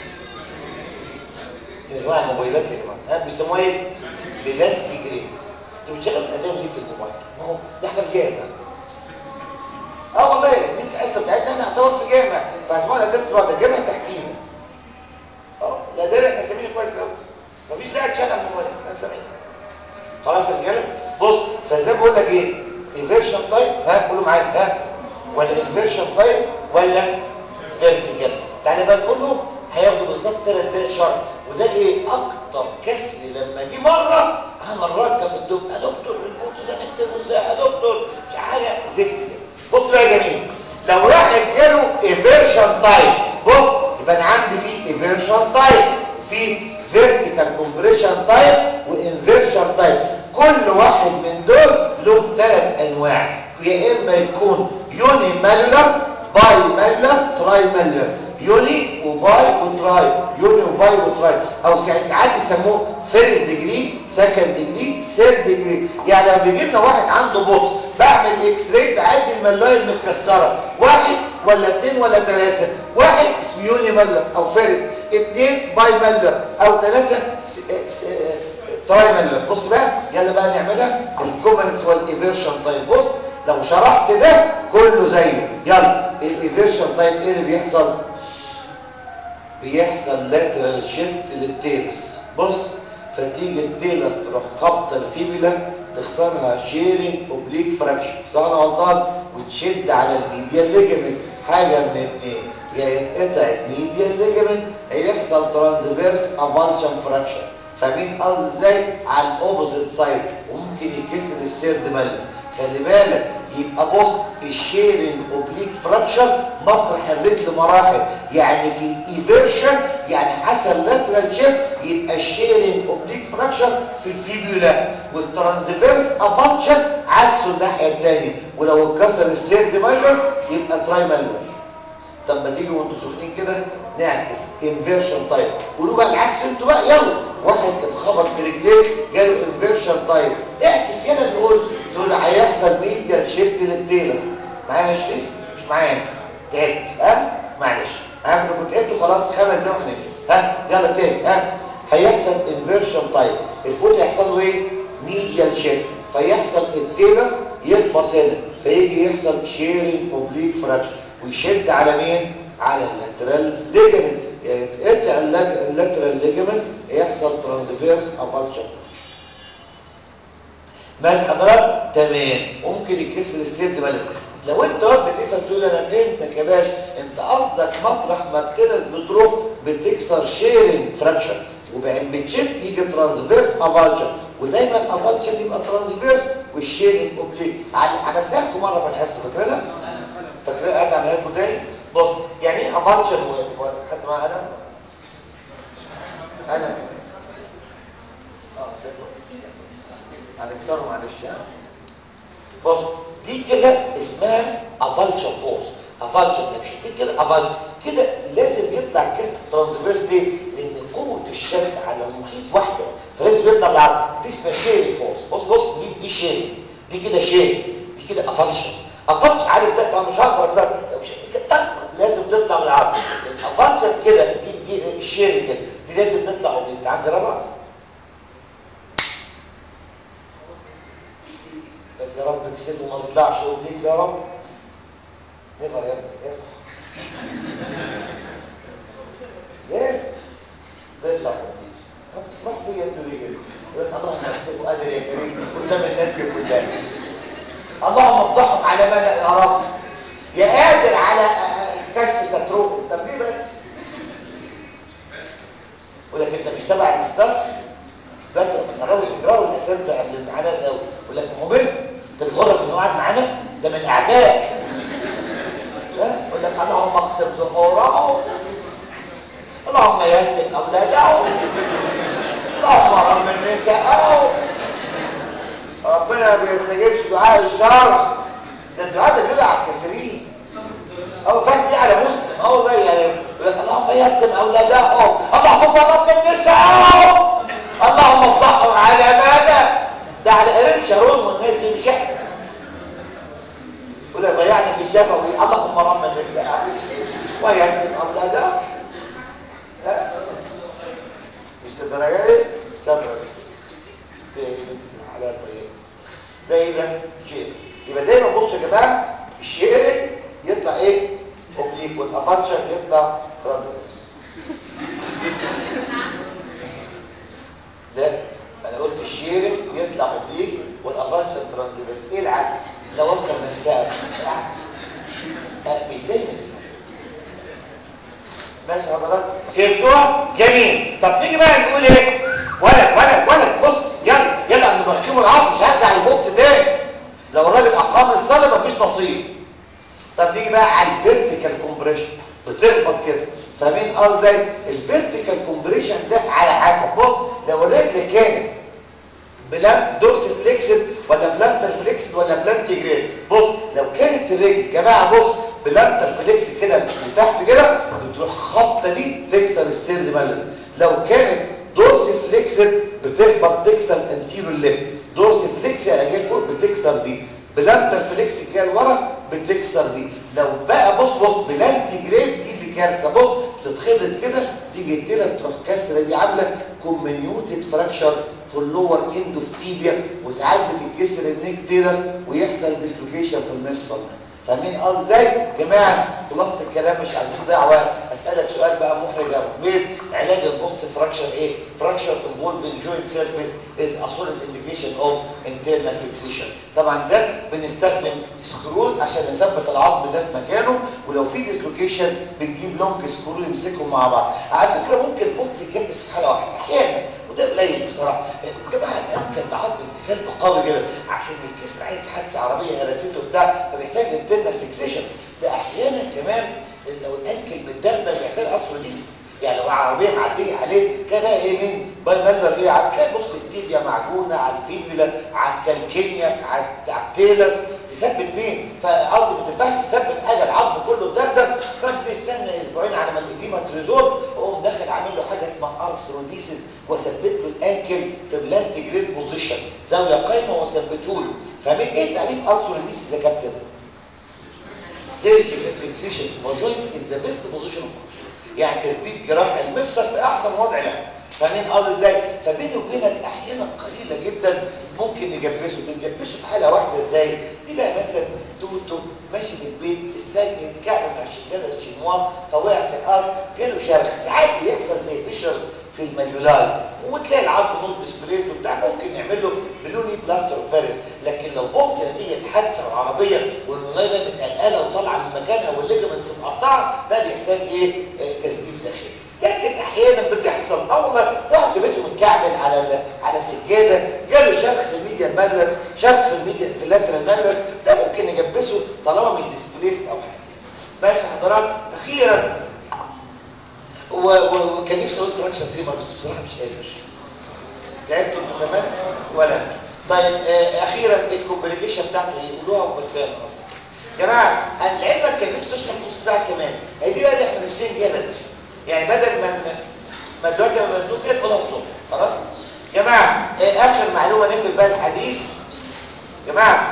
يا جماعه الموبايلات يا جماعه بيسموه ايه؟ بلانتيجريد. انتوا بتشغلوا الاذان ليه في الموبايل؟ ما هو ده احنا في جامع. والله ميزه الحصه بتاعتنا احنا نعتبر في جامع، فاسمعوا الاذان تسمعوا ده جامع تحتينا. الاذان احنا سامعينه كويس قوي، مفيش داعي تشغل الموبايل، احنا سامعين خلاص يا رجاله. بص فزي ما بقول لك ايه، انفيرشن تايب قولوا معايا ولا انفيرشن تايب ولا فيرتيكال. تعالى بقى نقول له هياخدوا بالظبط 3 دقايق شرح. وده ايه اكتر كسر لما جه مره مرات كان في الدكتور يا دكتور البوتس ده نكتبه ازاي يا دكتور؟ مش حاجه زفت كده. بص بقى يا جميل، لو واحد جاله انفيرشن تايب، بص يبقى انا عندي فيه انفيرشن تايب وفي فيرتيكال كومبريشن تايب وانفيرشن تايب. كل واحد من دول له 3 انواع، يا اما يكون يوني مالولر، باي مالولر، تراي مالولر. يوني وباي وتراي، يوني وباي وتراي، او ساعات يسموه فيرست ديجري، سكند ديجري، ثيرد ديجري. يعني لما بيجي لنا واحد عنده بطء بعمل اكس راي بعد الملايه المتكسره، 1 ولا 2 ولا 3. 1 اسمه يوني مالولر او فيرست، 2 باي مالولر او 3 تراي مالولر. بص بقى يلا بقى نعملها الكومنس والايفيرشن تايب. بص لو شرحت ده كله زيه. يلا الايفيرشن تايب ايه اللي بيحصل؟ بيحصل لاترال شيفت للتيلس. بص فتيجي التيلس تروح خبطه الفيبولا تخسرها شيرنج اوبليك فراكشن، صح ولا غلطان؟ وتشد على الميديال ليجمنت. حاجه من اتنين، يا يتقطع الميديال ليجمنت هيحصل ترانسفيرس افالشن فراكشن. فاهمين قصدي ازاي؟ على الاوبوزيت سايد، وممكن يكسر السيرد مالس. خلي بالك يبقى بص الشيرنج اوبليك فراكشر مطرح الرجل مراحل. يعني في الايفيرشن يعني حصل لاترال شيفت يبقى الشيرنج اوبليك فراكشر في الفيبولا، والترانسفيرس افالشن عكسه الناحيه الثانيه. ولو اتكسر السيرد مالس يبقى تراي مالس. طب ما تيجوا وانتوا سخنين كده نعكس انفيرشن تايب. قولوا بقى العكس انتوا بقى يلا. واحد اتخبط في رجليه جاله انفيرشن تايب، اعكس يلا اللي تقول هيحصل ميديال شيفت للتيلس. معايا يا شريف؟ مش معايا؟ تعبت معلش، عارف انكم تعبتوا خلاص 5 دقايق وهنمشي. يلا تاني. هيحصل انفيرشن تايب، الفوت هيحصل له ايه؟ ميديال شيفت، فيحصل التيلس يخبط هنا فيجي يحصل شيرنج اوبليك فراكشن ويشد على مين؟ على اللاترال ليجمنت. يتقطع اللاترال ليجمنت يحصل ترانسفيرس افالشن. ماشي حضرتك؟ تمام. ممكن يتكسر السيرد مالك. لو انت بتفهم تقول انا فهمتك يا باشا، انت قصدك مطرح ما التنس بتروح بتكسر شيرنج فراكشن وبعدين بتشد يجي ترانسفيرس افالشن، ودايما افالشن يبقى ترانسفيرس والشيرنج اوبليك. عملتها لكم مره في الحصه فاكرها؟ فاكرها؟ ارجع اعملها لكم تاني. بص يعني ايه افالشن حد معاه قلم؟ قلم هنكسره معلش. بص دي كده اسمها افالشن فورس، افالشن اكشن. دي كده افالشن كده لازم يطلع كاست ترانسفيرس. ليه؟ لان قوه الشد على المحيط واحده فلازم يطلع بالعرض. دي اسمها شيرنج فورس. بص دي شيرنج، دي كده شيرنج، دي كده افالشن. افالشن عارف ده طبعا مش هقدر اكسر لو شدت كده لازم تطلع بالعرض. الافالشن كده دي الشيرنج كده دي لازم تطلع اوبليك. تعال نجربها. يا رب اكسبه وما تطلعش اوبليك يا رب. نفر يا ابني اصحى. يس تطلع اوبليك. طب تفرح فيا انتوا ليه كده؟ يقول اللهم اكسبه قادر يا كريم قدام الناس دي كلها. اللهم افضحهم على ملأ يا رب. يا قادر على كشف سترهم. طب ليه بس؟ يقول لك انت مش تبع الاستاف؟ فاكر بتقربوا تجراوا الاساتذه قبل الامتحانات قوي. يقول لك ما هو منه انت بتغرك انه قاعد معانا ده من الاعداء. يقول لك اللهم اقسم ظهورهم، اللهم يهتم اولادهم، اللهم رب نساءهم. ربنا ما بيستجيبش دعاء الشر، ده الدعاء ده بيدعى على الكافرين. او فاز دي على مسلم والله يعني. يقول لك اللهم يهتم اولادهم، اللهم رب نساءهم، اللهم افضحهم على ماذا؟ ده على قرين شارون والناس دي مش احنا. يقول لك ضيعنا في الشفوي، اللهم رب النساء ويهتم اولادهم. لا مش الدرجه دي شاطره دي على طيب. ده ايه ده؟ شيء. يبقى دايما بصوا يا جماعه الشيرنج يطلع ايه؟ اوبليك، والافانشر يطلع ترانسفيرس. لا انا قلت الشيرنج يطلع اوبليك والافانشر ترانسفيرس. ايه العكس؟ ده وصل نفسها العكس. مش دايما ماشي حضرتك فهمتوها؟ جميل. طب نيجي بقى نقول ايه؟ ولد بص يلا انا بحكمه العصر مش هرجع البوكس تاني. لو الراجل اقام الصلاه مفيش نصيب. طب نيجي بقى على الفيرتيكال كومبريشن بتخبط كده. فاهمين ازاي؟ الفيرتيكال كومبريشن ده على حسب. بص لو الرجل كانت بلان دورس فليكسد ولا بلانتر فليكسد ولا بلانتيجريد. بص لو كانت الرجل جماعه بص بلانتر فليكس كده لتحت كده بتروح خبطه دي تكسر السير مالك. لو كانت دورس فليكسد بتخبط تكسر الانتيرو الليب. دورس فليكس يعني جاي فوق بتكسر دي. بلانتر فليكس جاي لورا بتكسر دي. لو بقى بص بلانتيجريد دي اللي كارثه. بص بتتخبط كده تيجي التيلة تروح كسره دي عامله كومينيوتد فراكشر في اللور اند اوف تيبيا. وساعات بتتكسر النيك تيلس ويحصل ديسلوكيشن في المفصل ده. فاهمين ازاي جماعه؟ خلاصه الكلام مش عايزين نضيع وقت. اسالك سؤال بقى محرج يا ابو حميد. علاج البوكس فراكشر ايه؟ فراكشر انفولفنج جوينت سيرفيس از اصول الانديكيشن اوف انترنال فيكسيشن. طبعا ده بنستخدم سكروز عشان نثبت العظم ده في مكانه. ولو في ديسلوكيشن بنجيب لونج سكرو يمسكهم مع بعض. على فكره ممكن البوكس يتكبس في حاله واحده احيانا وده قليل بصراحه. الجماعه الانكل ده عظم كلب قوي جدا عشان الكسر عايز حادثه عربيه هرسته بتاع فبيحتاج انترنال فيكسيشن. ده احيانا كمان لو الانكل متدغدغ بيحتاج ارثروجيست. يعني لو عربيه معديه عليه تلاقي بقى ايه مين بالمالبر ايه هتلاقي بص التيبيا معجونه على الفيبولا على الكالكينياس على التيلس تثبت مين. فقصدي ما تنفعش تثبت حاجه العظم كله اتدغدغ فبتستنى اسبوعين على ما الايديما تريزولف واقوم داخل عامل له حاجه اسمها ارثروديسيس وثبت له الانكل في بلانتيجريد بوزيشن زاويه قايمه وثبته له. فاهمين ايه تعريف ارثروديسيس يا كابتن؟ surgical fixation of a joint in the best position of function. يعني تثبيت جراح المفصل في احسن وضع له. فاهمين ازاي؟ فبيني وبينك احيانا قليله جدا ممكن نجبسه. بنجبسه في حاله واحده ازاي؟ دي بقى مثلا توتو ماشي في البيت السجن كعب مع الشجره الشينوا فوقع في الارض جاله شرخ. ساعات بيحصل زي فيشرز في الماليولاي وتلاقي العظم نوت ديسبليت وبتاع ممكن نعمله بلوني بلاستر فارس. لكن لو بوكس دي حادثه عربيه والملايه متقلقله وطالعه من مكانها والليجمنتس مقطعه ده بيحتاج ايه؟ تثبيت داخلي. لكن احيانا بتحصل والله واحد في بيته متكعبل على سجاده جاله شرخ في الميديا مالس شرخ في الميديا في اللاترال مالس ده ممكن نجبسه طالما مش ديسبليست او حاجه. ماشي حضرات. اخيرا وكان نفسي اقول فراكشر فيمر بس بصراحه مش قادر. تعبتوا كمان ولا طيب. اخيرا الكومبليكيشن بتاعته يقولوها وبكفايه النهارده. يا جماعه انا لعلمك كان نفسي اشرح نص ساعه كمان. هي دي بقى اللي احنا نفسين فيها بدري. يعني بدل ما دلوقتي انا مزنوق فيها تقولها الصبح خلاص. يا جماعه اخر معلومه نقفل بقى الحديث. يا جماعه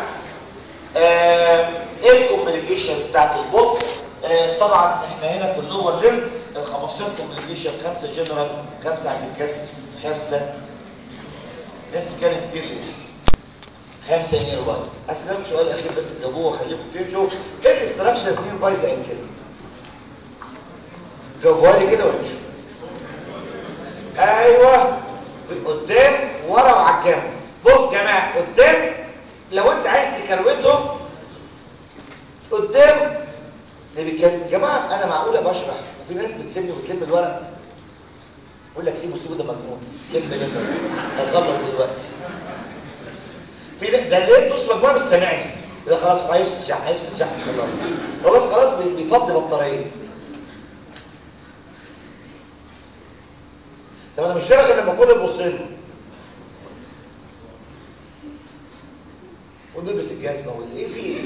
ايه الكومبليكيشنز بتاعت البطء؟ طبعا احنا هنا في اللور ليم ال 15 كومبليكيشن 5 جنرال 5 عند الكسر 5 ناس تتكلم كتير ليه؟ 5 نير باي. اسالكم سؤال اخير بس تجاوبوه واخليكم تمشوا. ايه الاستراكشر نير باي زي كده؟ جاوبوها لي كده ولا شو؟ ايوه قدام ورا وعلى الجنب. بص يا جماعه قدام لو انت عايز تكروتهم قدام يا جماعه انا معقوله بشرح وفي ناس بتسيبني وتلم الورق يقول لك سيبه ده مجنون لم هيخلص دلوقتي. في ده اللي نص مجموعه مش سامعني يبقى خلاص هيفصل شحن خلاص بيفضي بطاريه. طب انا مش فاهم غير لما كل يبص له ونلبس الجزمه ولا ايه في ايه.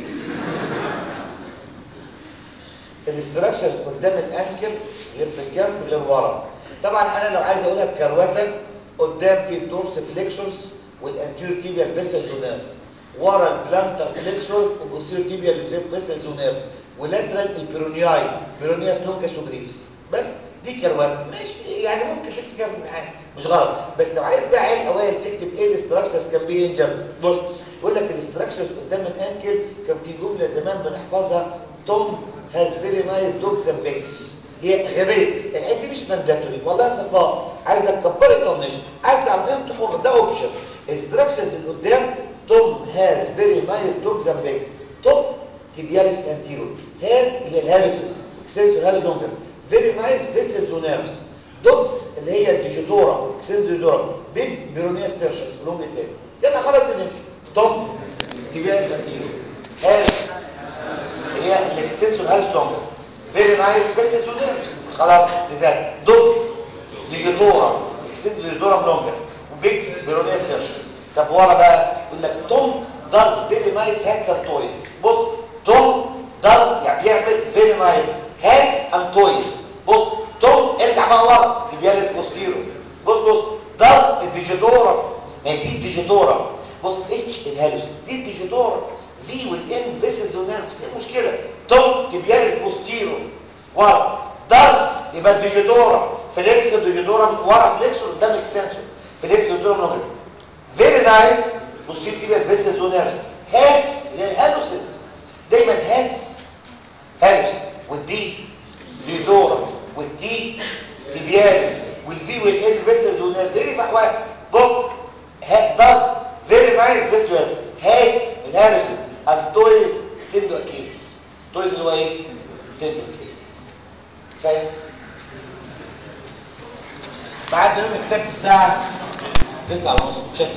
الاستراكشر قدام الانكل غير في الجنب غير ورا. طبعا انا لو عايز اقولها بكروته قدام في الدورس فليكشرز والانتيريور تيبيال فيسلز ونيرف، ورا البلانتر فليكشر والبوستيريور تيبيال فيسلز ونيرف، ولاترال البيرونياي بيرونياس لونجاس وبريفس. بس دي كروته ماشي يعني ممكن تكتب كده في الامتحان مش غلط. بس لو عايز بقى عيل اوائل تكتب ايه الاستراكشرز كان بي انجر. بص يقول لك الاستراكشرز قدام الانكل كان في جمله زمان بنحفظها توم has very nice dogs and pigs. هي غبية الحته دي مش مانداتوري والله صفاء عايزك تكبري طنش عايز تعطيهم تفوق ده اوبشن. الستراكشرز اللي قدام توم has very nice dogs and pigs. توم tibialis anterior has اللي هي الهالوسز extensor halus longus very nice vessels ونيرفز. دوجز اللي هي الديجيتورا extensor ديجيتورا بيجز بيرونياس تيرشس لونج تاني. يلا خلاص نمشي. توم tibialis anterior has هي الاكستنسور هالس لونجس فيري نايس فيسلز ونيرفز خلاص. لذلك دوكس ديجيتورا اكستنسور ديجيتورا لونجس وبيكس بيرونيس تيرشس. طب ورا بقى يقول لك توم داز فيري نايس هاتس اند تويز. بص توم داز يعني بيعمل فيري نايس هاتس اند تويز. بص توم ارجع بقى ورا تبيالس بوستيرو. بص داز الديجيتورا دي الديجيتورا. بص اتش الهالوس دي الديجيتورا في والان فيسلز ونيرفز. ايه المشكله؟ توم تبيالس بوستيرو ورا داز يبقى الديجيتورا فليكس الديجيتورا ورا فليكس قدام اكستنسور فليكس الديجيتورا لونجر فيري نايس بوستيرو تبيال فيسلز ونيرفز. هاتس الهالوسز دايما هالوس والدي ديجيتورا والتي تبيالس والفي والان فيسلز ونيرفز. دي بقى بص داز فيري نايس فيسلز هاتس الهالوسز التويز تندو اكيلس. تويز اللي هو ايه؟ تندو اكيلس. فاهم؟ بعد يوم السبت الساعه 9:30 شكرا.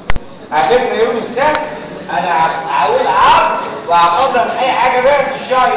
على فكره يوم السبت انا عاوز عرض وهقدر اي حاجه بقى في الشهر